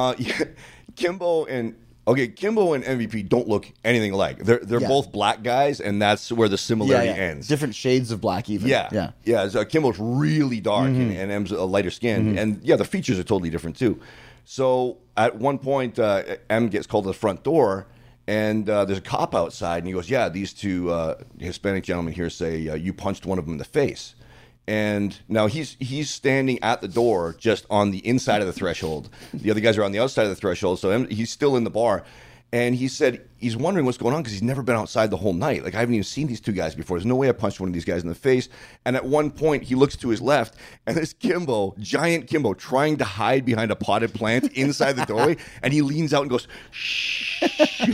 Kimbo and MVP don't look anything alike. They're both black guys, and that's where the similarity ends. Different shades of black, even. Yeah. So Kimbo's really dark, and M's a lighter skin, and the features are totally different too. So at one point, M gets called to the front door, and there's a cop outside, and he goes, "Yeah, these two Hispanic gentlemen here say you punched one of them in the face." And now he's standing at the door just on the inside of the threshold. The other guys are on the outside of the threshold, so he's still in the bar. And he said he's wondering what's going on because he's never been outside the whole night. Like, I haven't even seen these two guys before. There's no way I punched one of these guys in the face. And at one point, he looks to his left, and there's Kimbo, giant Kimbo, trying to hide behind a potted plant inside the doorway. And he leans out and goes, shh.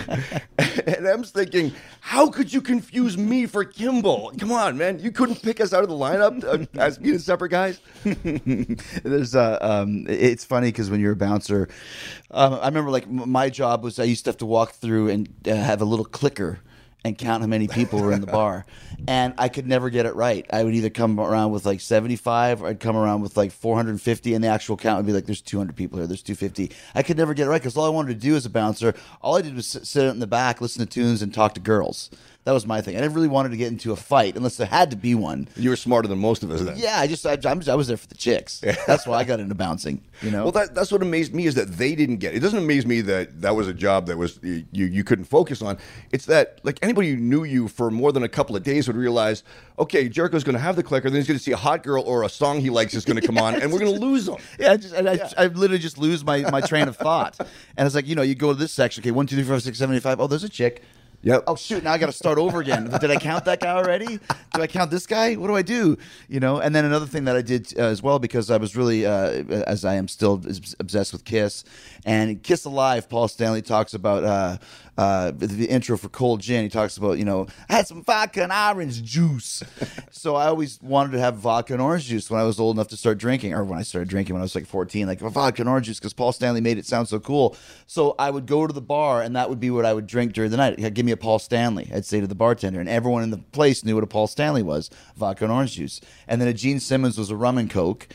And M's thinking, how could you confuse me for Kimbo? Come on, man. You couldn't pick us out of the lineup as being separate guys? There's it's funny because when you're a bouncer, I remember like my job was I used to have to walk through and have a little clicker and count how many people were in the bar, and I could never get it right. I would either come around with like 75 or I'd come around with like 450, and the actual count would be like there's 200 people here, there's 250. I could never get it right because all I wanted to do as a bouncer, all I did was sit in the back, listen to tunes, and talk to girls. That was my thing. I never really wanted to get into a fight unless there had to be one. You were smarter than most of us then. Yeah, I was there for the chicks. That's why I got into bouncing. You know. Well, that's what amazed me is that they didn't get it. It doesn't amaze me that was a job that was you couldn't focus on. It's that like anybody who knew you for more than a couple of days would realize, okay, Jericho's going to have the clicker, then he's going to see a hot girl or a song he likes is going to come on, and we're going to lose him. Yeah, I literally just lose my train of thought, and it's like you go to this section. Okay, 1, 2, 3, 4, 5, 6, 7, 8, 5. Oh, there's a chick. Yep. Oh shoot! Now I got to start over again. Did I count that guy already? Do I count this guy? What do I do? And then another thing that I did as well, because I was really, as I am still obsessed with Kiss, and Kiss Alive. Paul Stanley talks about the intro for Cold Gin. He talks about I had some vodka and orange juice. So I always wanted to have vodka and orange juice when I was old enough to start drinking, or when I started drinking when I was like 14, like vodka and orange juice, because Paul Stanley made it sound so cool. So I would go to the bar, and that would be what I would drink during the night. Give me a Paul Stanley, I'd say to the bartender, and everyone in the place knew what a Paul Stanley was: vodka and orange juice. And then a Gene Simmons was a rum and coke,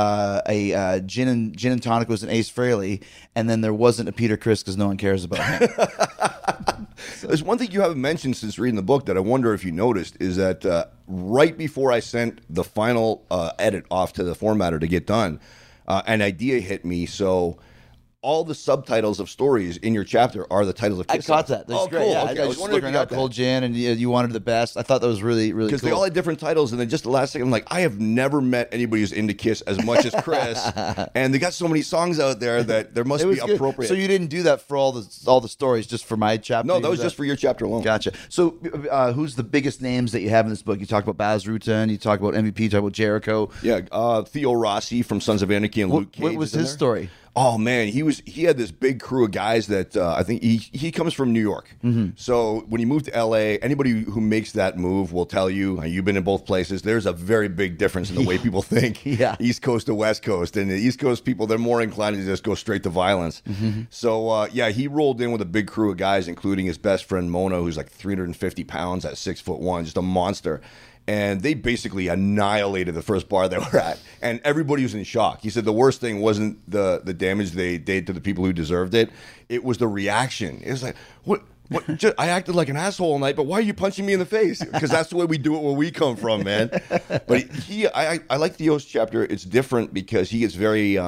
a gin and tonic was an Ace Frehley, and then there wasn't a Peter Criss because no one cares about him. There's one thing you haven't mentioned since reading the book that I wonder if you noticed is that right before I sent the final edit off to the formatter to get done, an idea hit me. So all the subtitles of stories in your chapter are the titles of Kiss. I caught that. That's great. Cool. Yeah, Okay. I was wondering if you got Cold Gin, and you wanted the best. I thought that was really, really cool. Because they all had different titles, and then just the last second, I'm like, I have never met anybody who's into Kiss as much as Chris, and they got so many songs out there that there must be good. appropriate. So you didn't do that for all the stories, just for my chapter? No, that was just for your chapter alone. Gotcha. So who's the biggest names that you have in this book? You talk about Baz Rutten, you talk about MVP, you talk about Jericho. Yeah, Theo Rossi from Sons of Anarchy and Luke Cage. What was his story? Oh man, he had this big crew of guys that I think he comes from New York. Mm-hmm. So when he moved to LA, anybody who makes that move will tell you, you've been in both places, there's a very big difference in the way people think. Yeah. East Coast to West Coast, and the East Coast people, they're more inclined to just go straight to violence. Mm-hmm. So he rolled in with a big crew of guys, including his best friend Mona, who's like 350 pounds at 6'1", just a monster. And they basically annihilated the first bar they were at. And everybody was in shock. He said the worst thing wasn't the damage they did to the people who deserved it. It was the reaction. It was like, what? I acted like an asshole all night, but why are you punching me in the face? Because that's the way we do it where we come from, man. But I like Theo's chapter. It's different because he gets very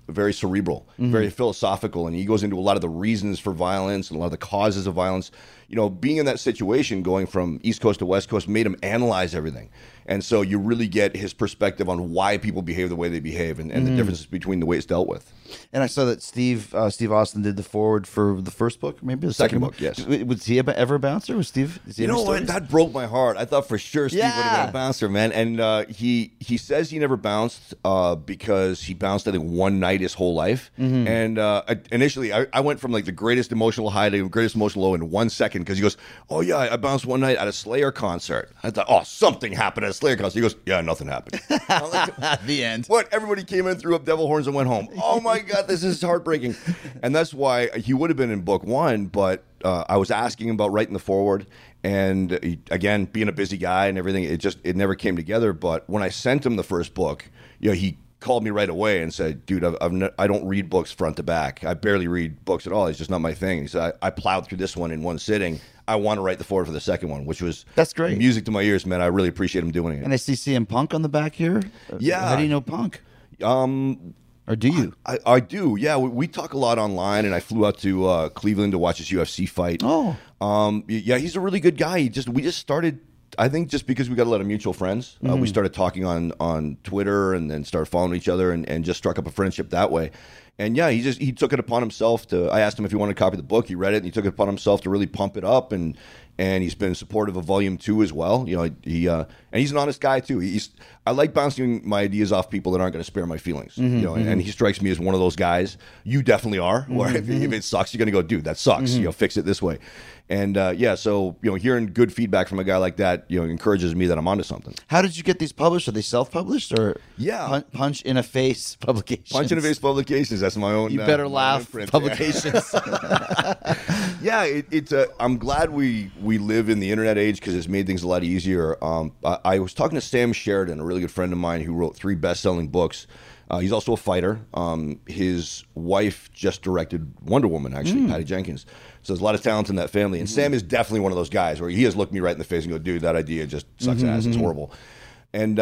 very cerebral, very philosophical, and he goes into a lot of the reasons for violence and a lot of the causes of violence. You know, being in that situation, going from East Coast to West Coast, made him analyze everything. And so you really get his perspective on why people behave the way they behave and the differences between the way it's dealt with. And I saw that Steve Austin did the foreword for the first book, maybe the second book, yes. Was he ever a bouncer? Was Steve? Is he You ever know what? stories? That broke my heart. I thought for sure Steve would have Yeah. been a bouncer, man. And he says he never bounced because he bounced, I think, one night his whole life. And initially, I went from like the greatest emotional high to the greatest emotional low in 1 second because he goes, "Oh yeah, I bounced one night at a Slayer concert." I thought, "Oh, something happened at a Slayer concert." He goes, "Yeah, nothing happened." I'm like, The end. What? Everybody came in, threw up devil horns, and went home. Oh my God, this is heartbreaking. And that's why he would have been in book one, but I was asking him about writing the foreword. And again, being a busy guy and everything, it never came together. But when I sent him the first book, he called me right away and said, "Dude, I don't read books front to back. I barely read books at all. It's just not my thing." He said, I plowed through this one in one sitting. I want to write the foreword for the second one, which was That's great. music to my ears, man. I really appreciate him doing it. And I see CM Punk on the back here. Yeah. How do you know Punk? Or do you? I do, yeah. We talk a lot online, and I flew out to Cleveland to watch his UFC fight. Oh. Yeah, he's a really good guy. We just started, I think, just because we got a lot of mutual friends. We started talking on Twitter, and then started following each other, and just struck up a friendship that way. And yeah, he took it upon himself to. I asked him if he wanted to copy the book. He read it, and he took it upon himself to really pump it up, and he's been supportive of Volume 2 as well. You know, and he's an honest guy too. I like bouncing my ideas off people that aren't going to spare my feelings. You know, and he strikes me as one of those guys. You definitely are. Where if it sucks, you're going to go, "Dude, that sucks. You know, fix it this way." And yeah, so hearing good feedback from a guy like that, encourages me that I'm onto something. How did you get these published? Are they self-published or Yeah. Punch in a Face publications? Punch in the Face Publications. That's my own. You better my own laugh. imprint. Publications. Yeah, it's. I'm glad we live in the internet age because it's made things a lot easier. I was talking to Sam Sheridan, a really good friend of mine who wrote 3 best-selling books. He's also a fighter. His wife just directed Wonder Woman, actually, Patty Jenkins. So there's a lot of talent in that family. And Sam is definitely one of those guys where he has looked me right in the face and go, "Dude, that idea just sucks ass. It's horrible." And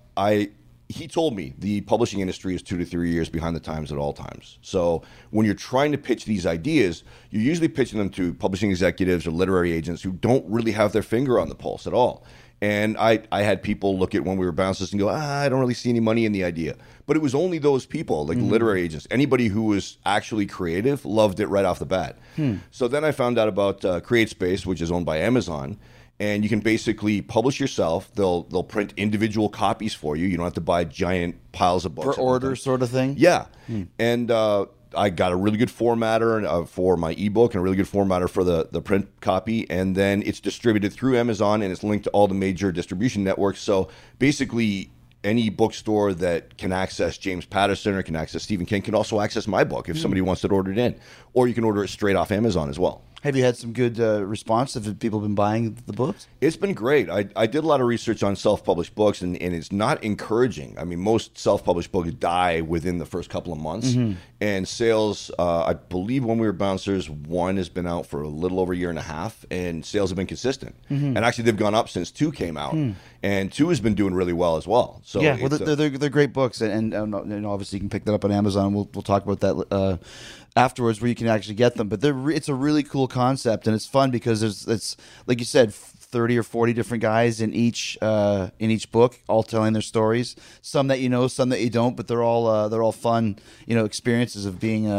he told me the publishing industry is 2 to 3 years behind the times at all times. So when you're trying to pitch these ideas, you're usually pitching them to publishing executives or literary agents who don't really have their finger on the pulse at all. And I had people look at when we were bouncers and go, "I don't really see any money in the idea." But it was only those people, like literary agents. Anybody who was actually creative loved it right off the bat. So then I found out about CreateSpace, which is owned by Amazon. And you can basically publish yourself. They'll print individual copies for you. You don't have to buy giant piles of books. For order sort of thing? Yeah. And I got a really good formatter for my ebook and a really good formatter for the print copy. And then it's distributed through Amazon, and it's linked to all the major distribution networks. So basically, any bookstore that can access James Patterson or can access Stephen King can also access my book if somebody wants it ordered in. Or you can order it straight off Amazon as well. Have you had some good response? Have people been buying the books? It's been great. I did a lot of research on self-published books, and it's not encouraging. I mean, most self-published books die within the first couple of months. And sales, I believe when we were bouncers, 1 has been out for a little over a year and a half, and sales have been consistent. And actually, they've gone up since 2 came out. And 2 has been doing really well as well. So Yeah, well, they're great books, and obviously you can pick that up on Amazon. We'll talk about that afterwards, where you can actually get them. But it's a really cool concept, and it's fun because it's like you said, 30 or 40 different guys in each book, all telling their stories. Some that you know, some that you don't, but they're all fun, experiences of being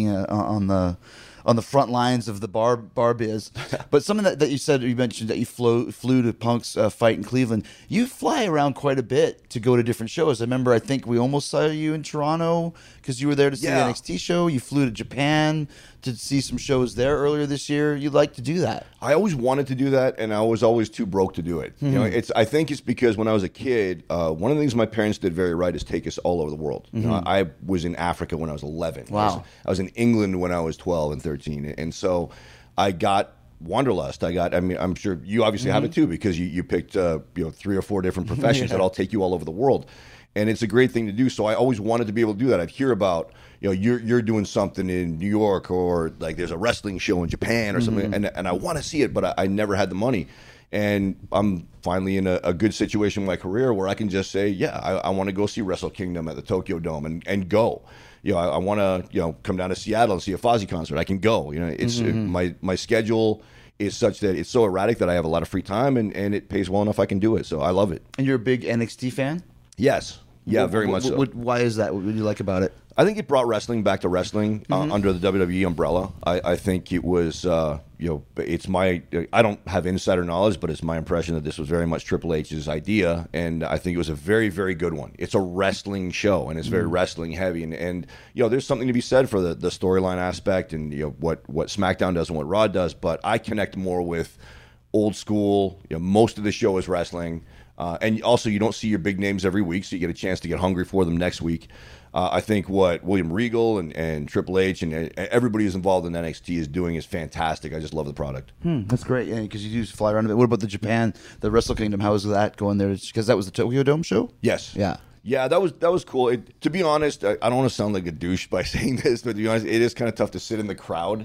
on the front lines of the bar biz. But something that you mentioned that you flew to Punk's fight in Cleveland. You fly around quite a bit to go to different shows. I think we almost saw you in Toronto because you were there to see the NXT show. You flew to Japan to see some shows there earlier this year. You'd like to do that. I always wanted to do that, and I was always too broke to do it. I think it's because when I was a kid, one of the things my parents did very right is take us all over the world. I was in Africa when I was 11. Wow. I was in England when I was 12 and 13, and so I got Wanderlust. I'm sure you obviously have it too because you picked 3 or 4 different professions that all take you all over the world. And it's a great thing to do. So I always wanted to be able to do that. I'd hear about, you're doing something in New York, or like there's a wrestling show in Japan or something, and I want to see it, but I never had the money. And I'm finally in a good situation in my career where I can just say, yeah, I want to go see Wrestle Kingdom at the Tokyo Dome and go. You know, I want to, come down to Seattle and see a Fozzy concert. I can go. You know, it's my schedule is such that it's so erratic that I have a lot of free time, and it pays well enough I can do it. So I love it. And you're a big NXT fan? Yes. Yeah, very much so. Why is that? What do you like about it? I think it brought wrestling back to wrestling under the WWE umbrella. I think it was, it's my, I don't have insider knowledge, but it's my impression that this was very much Triple H's idea, and I think it was a very, very good one. It's a wrestling show, and it's very wrestling heavy, and there's something to be said for the storyline aspect and what SmackDown does and what Raw does, but I connect more with old school. Most of the show is wrestling. And also, you don't see your big names every week, so you get a chance to get hungry for them next week. I think what William Regal and Triple H and everybody who's involved in NXT is doing is fantastic. I just love the product. That's great, yeah, because you do fly around a bit. What about the Wrestle Kingdom? How was that going there? Because that was the Tokyo Dome show? Yes. Yeah. Yeah, that was cool. To be honest, I don't want to sound like a douche by saying this, but to be honest, it is kind of tough to sit in the crowd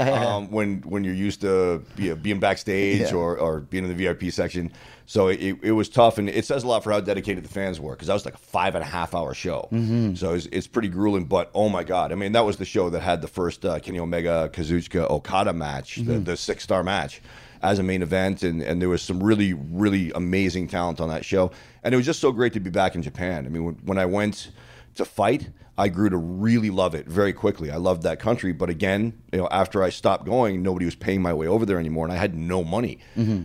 when you're used to being backstage or being in the VIP section. So it was tough, and it says a lot for how dedicated the fans were, because that was like a 5.5 hour show. So it's pretty grueling, but oh my God. I mean, that was the show that had the first Kenny Omega, Kazuchika Okada match, the 6-star match as a main event, and there was some really, really amazing talent on that show. And it was just so great to be back in Japan. I mean, when I went to fight, I grew to really love it very quickly. I loved that country, but again, after I stopped going, nobody was paying my way over there anymore, and I had no money.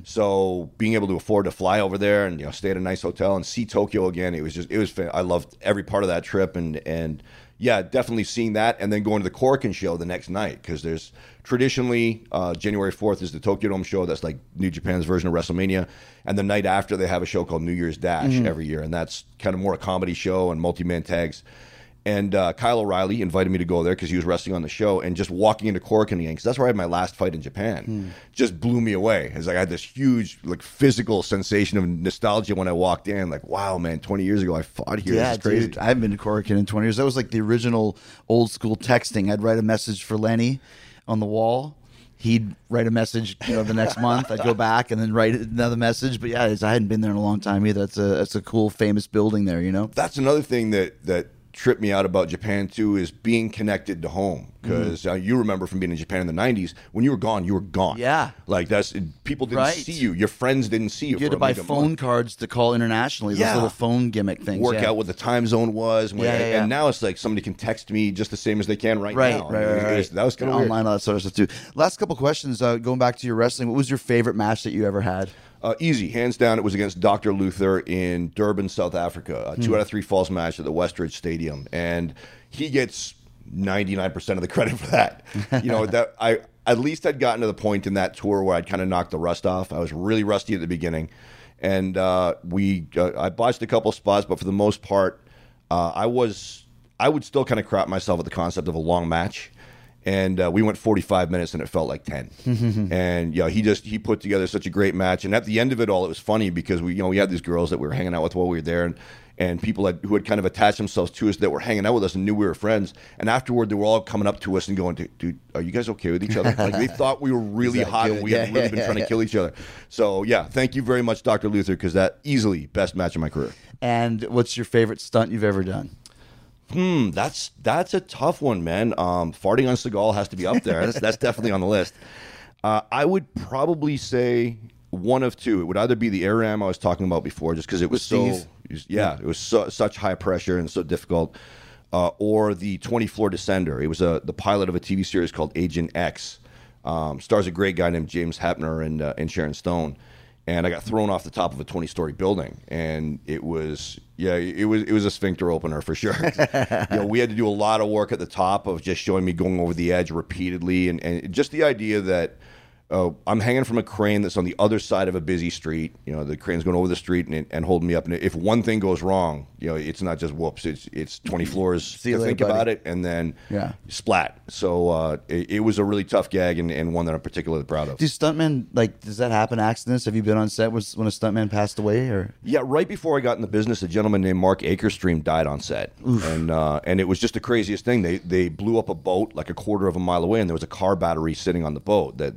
So being able to afford to fly over there and stay at a nice hotel and see Tokyo again, it was I loved every part of that trip, and yeah, definitely seeing that, and then going to the Korakuen show the next night, because there's traditionally January 4th is the Tokyo Dome show. That's like New Japan's version of WrestleMania, and the night after they have a show called New Year's Dash every year, and that's kind of more a comedy show and multi-man tags. And Kyle O'Reilly invited me to go there because he was wrestling on the show, and just walking into Korakuen again, because that's where I had my last fight in Japan, just blew me away. It's like I had this huge physical sensation of nostalgia when I walked in. Like, wow, man, 20 years ago I fought here. Yeah, this is crazy. dude, I haven't been to Korakuen in 20 years. That was like the original old school texting. I'd write a message for Lenny on the wall. He'd write a message, the next month. I'd go back and then write another message. But yeah, I hadn't been there in a long time either. That's a cool, famous building there. That's another thing that tripped me out about Japan too, is being connected to home, because you remember from being in Japan in the 90s, when you were gone. Yeah, like people didn't see you, your friends didn't see you. You had to buy phone cards to call internationally. Those little phone gimmick things. Work out what the time zone was. And now it's like somebody can text me just the same as they can right now. Right. That was kind of weird. Online, all that sort of stuff too. Last couple questions. Going back to your wrestling, what was your favorite match that you ever had? Easy, hands down. It was against Dr. Luther in Durban, South Africa. 2 out of 3 falls match at the Westridge Stadium, and he gets 99% of the credit for that. That I at least had gotten to the point in that tour where I'd kind of knocked the rust off. I was really rusty at the beginning, and I botched a couple spots, but for the most part, I would still kind of crap myself at the concept of a long match. And we went 45 minutes, and it felt like 10. And he put together such a great match. And at the end of it all, it was funny because we had these girls that we were hanging out with while we were there, and people who had kind of attached themselves to us that were hanging out with us and knew we were friends. And afterward, they were all coming up to us and going, "Dude, are you guys okay with each other?" Like they thought we were really hot, and we had really been trying to kill each other. So yeah, thank you very much, Dr. Luther, because that easily best match of my career. And what's your favorite stunt you've ever done? That's a tough one, man. Farting on Seagal has to be up there. That's definitely on the list. I would probably say one of two. It would either be the air ram I was talking about before, just because it was such high pressure and so difficult, or the 20-floor descender. It was the pilot of a TV series called Agent X. Stars a great guy named James Hapner and Sharon Stone. And I got thrown off the top of a 20-story building, and it was a sphincter opener for sure. We had to do a lot of work at the top of just showing me going over the edge repeatedly, and just the idea that I'm hanging from a crane that's on the other side of a busy street. The crane's going over the street and holding me up. And if one thing goes wrong, it's not just whoops. It's 20 floors to think about it, and then splat. So it was a really tough gag, and one that I'm particularly proud of. Do stuntmen, does that happen, accidents? Have you been on set when a stuntman passed away? Or yeah, right before I got in the business, a gentleman named Mark Akerstream died on set. And it was just the craziest thing. They blew up a boat like a quarter of a mile away, and there was a car battery sitting on the boat that they didn't know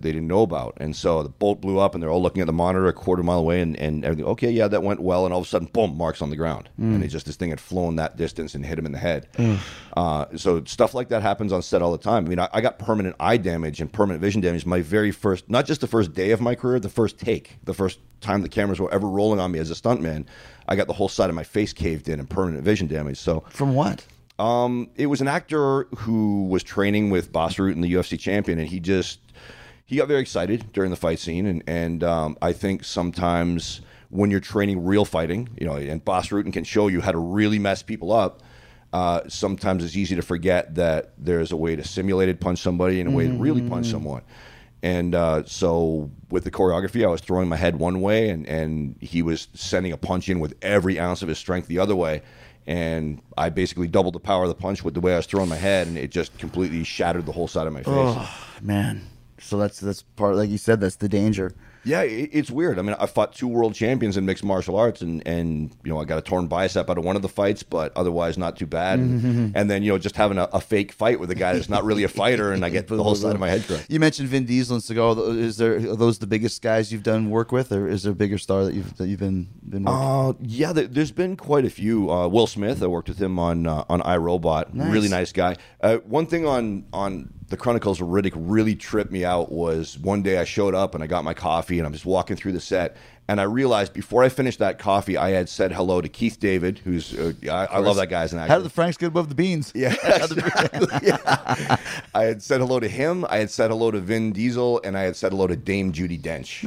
about. And so the bolt blew up, and they're all looking at the monitor a quarter mile away, and everything. Okay, yeah, that went well. And all of a sudden, boom, Mark's on the ground, and it's just this thing had flown that distance and hit him in the head. So stuff like that happens on set all the time. I mean, I got permanent eye damage and permanent vision damage my very first, not just the first day of my career, the first take, the first time the cameras were ever rolling on me as a stuntman. I got the whole side of my face caved in and permanent vision damage. So From what? it was an actor who was training with Bas Rutten, the UFC champion, and he got very excited during the fight scene. And I think sometimes when you're training real fighting, and Bas Rutten can show you how to really mess people up, sometimes it's easy to forget that there's a way to simulated punch somebody and a way to really punch someone. And so with the choreography, I was throwing my head one way, and he was sending a punch in with every ounce of his strength the other way. And I basically doubled the power of the punch with the way I was throwing my head, and it just completely shattered the whole side of my face. Oh, man. So that's part, like you said, that's the danger. Yeah, it's weird. I mean, I fought 2 world champions in mixed martial arts, and I got a torn bicep out of one of the fights, but otherose not too bad. And then just having a fake fight with a guy that's not really a fighter, and I get the whole side of my head cracked. You mentioned Vin Diesel and Seagal. Are those the biggest guys you've done work with, or is there a bigger star that you've been working? Yeah, there's been quite a few. Will Smith, I worked with him on iRobot. Nice. Really nice guy. One thing on the Chronicles of Riddick really tripped me out was one day I showed up and I got my coffee and I'm just walking through the set, and I realized before I finished that coffee I had said hello to Keith David, who's I love that guy as an actor. How did the Franks get above the beans? Yeah, exactly. Yeah. I had said hello to him, I had said hello to Vin Diesel, and I had said hello to Dame Judi Dench.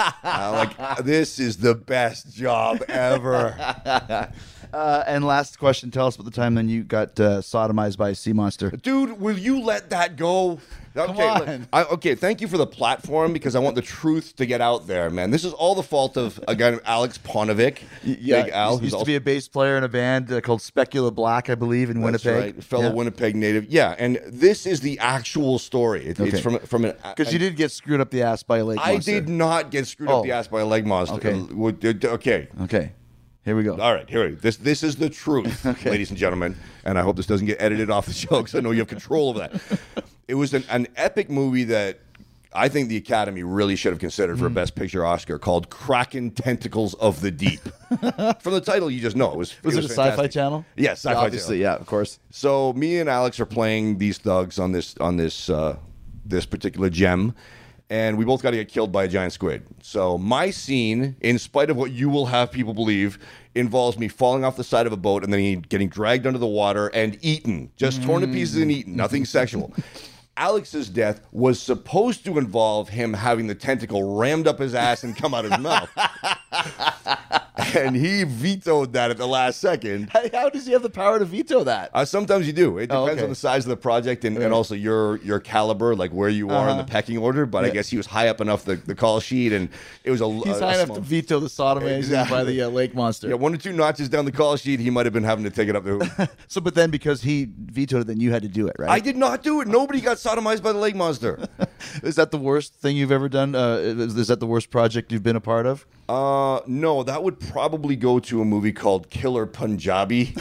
This is the best job ever. And last question, tell us about the time then you got sodomized by a sea monster. Dude, will you let that go? Okay, on. Okay, thank you for the platform, because I want the truth to get out there, man. This is all the fault of a guy named Alex Ponovic. Yeah, Big Al, he used to be a bass player in a band called Specula Black, I believe, in That's Winnipeg. right, fellow Winnipeg native. Yeah, and this is the actual story. It's from an... Because you did get screwed up the ass by a lake monster. I did not get screwed up the ass by a leg monster. Okay. Okay. Here we go. All right, here we go. This is the truth, ladies and gentlemen, and I hope this doesn't get edited off the show, because I know you have control over that. It was an epic movie that I think the Academy really should have considered for a Best Picture Oscar, called Kraken Tentacles of the Deep. From the title, you just know it was. Was it a fantastic. Sci-Fi Channel? Yes, Sci-Fi obviously, Channel. yeah, of course. So me and Alex are playing these thugs on this particular gem, and we both got to get killed by a giant squid. So my scene, in spite of what you will have people believe, involves me falling off the side of a boat and then getting dragged under the water and eaten, just torn to pieces and eaten, nothing sexual. Alex's death was supposed to involve him having the tentacle rammed up his ass and come out his mouth. And he vetoed that at the last second. How does he have the power to veto that? Sometimes you do. It depends on the size of the project and also your caliber, like where you are in the pecking order. But I guess he was high up enough the call sheet, and it was He's high enough to veto the sodomizing by the lake monster. Yeah, 1 or 2 notches down the call sheet, he might have been having to take it up the So, but then because he vetoed it, then you had to do it, right? I did not do it. Nobody got sodomized by the lake monster. Is that the worst thing you've ever done? Is that the worst project you've been a part of? No, that would probably go to a movie called Killer Punjabi,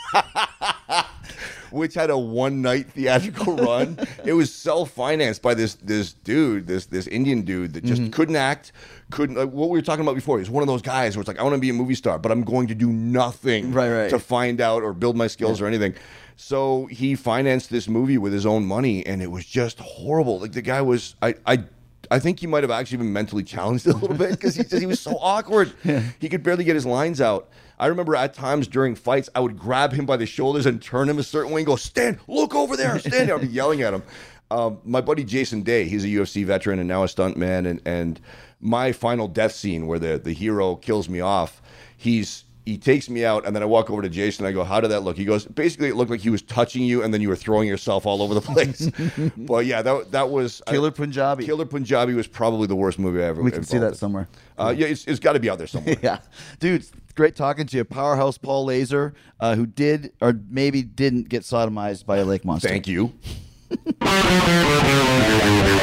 which had a one-night theatrical run. It was self-financed by this dude, this Indian dude that just couldn't act, what we were talking about before. He's one of those guys where it's like, I want to be a movie star, but I'm going to do nothing to find out or build my skills or anything. So he financed this movie with his own money, and it was just horrible. Like, the guy was, I think he might have actually been mentally challenged a little bit, because he was so awkward. He could barely get his lines out. I remember at times during fights, I would grab him by the shoulders and turn him a certain way and go, "Stan, look over there, stand there." I'd be yelling at him. My buddy Jason Day, he's a UFC veteran and now a stuntman, and my final death scene where the hero kills me off, he takes me out, and then I walk over to Jason, and I go, "How did that look?" He goes, "Basically, it looked like he was touching you, and then you were throwing yourself all over the place." But yeah, that was... Killer Punjabi. Killer Punjabi was probably the worst movie I ever... We can see that somewhere. Yeah, it's got to be out there somewhere. Yeah. Dude, great talking to you. Powerhouse Paul Laser, who did or maybe didn't get sodomized by a lake monster. Thank you.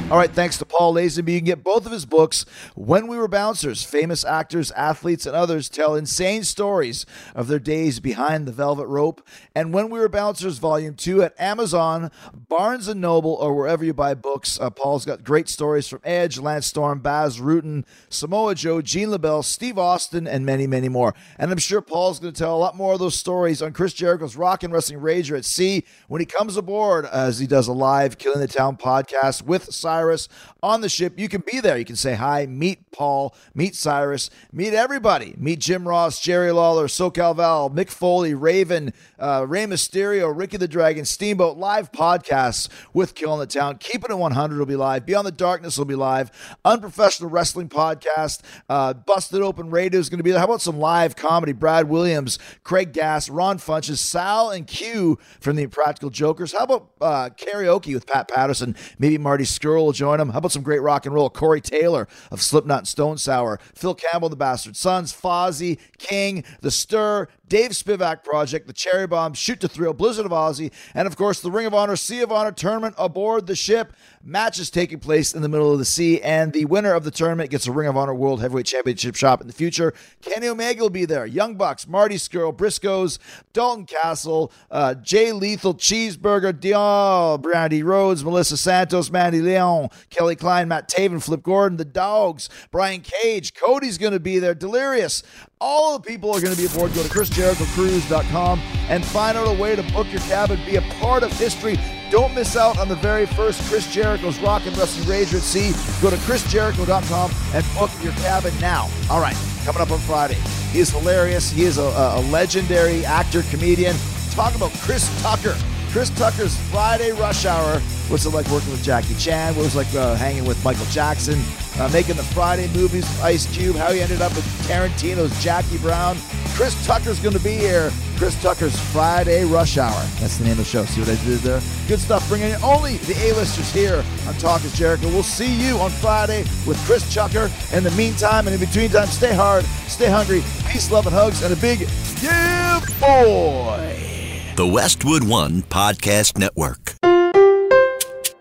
All right, thanks to Paul Lazenby. You can get both of his books, When We Were Bouncers. Famous actors, athletes, and others tell insane stories of their days behind the velvet rope. And When We Were Bouncers, Volume 2 at Amazon, Barnes & Noble, or wherever you buy books. Paul's got great stories from Edge, Lance Storm, Baz Rutten, Samoa Joe, Gene LaBelle, Steve Austin, and many, many more. And I'm sure Paul's going to tell a lot more of those stories on Chris Jericho's Rock and Wrestling Rager at Sea when he comes aboard, as he does a live Killing the Town podcast with Cyrus on the ship. You can be there. You can say hi, meet Paul, meet Cyrus, meet everybody. Meet Jim Ross, Jerry Lawler, SoCal Val, Mick Foley, Raven, Rey Mysterio, Ricky the Dragon, Steamboat. Live podcasts with Killing the Town. Keeping It 100 will be live. Beyond the Darkness will be live. Unprofessional Wrestling Podcast. Busted Open Radio is going to be there. How about some live comedy? Brad Williams, Craig Gass, Ron Funches, Sal and Q from the Impractical Jokers. How about karaoke with Pat Patterson? Maybe Marty Skrull will join him. How about some great rock and roll? Corey Taylor of Slipknot and Stone Sour, Phil Campbell, the Bastard Sons, Fozzy, King, The Stir, Dave Spivak Project, the Cherry Bomb, Shoot to Thrill, Blizzard of Ozzy, and of course the Ring of Honor, Sea of Honor tournament aboard the ship. Matches taking place in the middle of the sea, and the winner of the tournament gets a Ring of Honor World Heavyweight Championship shop in the future. Kenny Omega will be there. Young Bucks, Marty Skrull, Briscoes, Dalton Castle, Jay Lethal, Cheeseburger, Dion, Brandy Rhodes, Melissa Santos, Mandy Leon, Kelly Klein, Matt Taven, Flip Gordon, the Dogs, Brian Cage, Cody's going to be there, Delirious. All the people are going to be aboard. Go to ChrisJerichoCruise.com and find out a way to book your cabin. Be a part of history. Don't miss out on the very first Chris Jericho's Rock and Wrestling Rager at Sea. Go to ChrisJericho.com and book your cabin now. All right, coming up on Friday. He is hilarious. He is a legendary actor, comedian. Talk about Chris Tucker. Chris Tucker's Friday Rush Hour. What's it like working with Jackie Chan? What was it like hanging with Michael Jackson? Making the Friday movies with Ice Cube. How he ended up with Tarantino's Jackie Brown. Chris Tucker's going to be here. Chris Tucker's Friday Rush Hour. That's the name of the show. See what I did there? Good stuff. Bringing in only the A-listers here on Talk is Jericho. We'll see you on Friday with Chris Tucker. In the meantime and in between time, stay hard, stay hungry. Peace, love, and hugs, and a big yeah, boy. The Westwood One Podcast Network.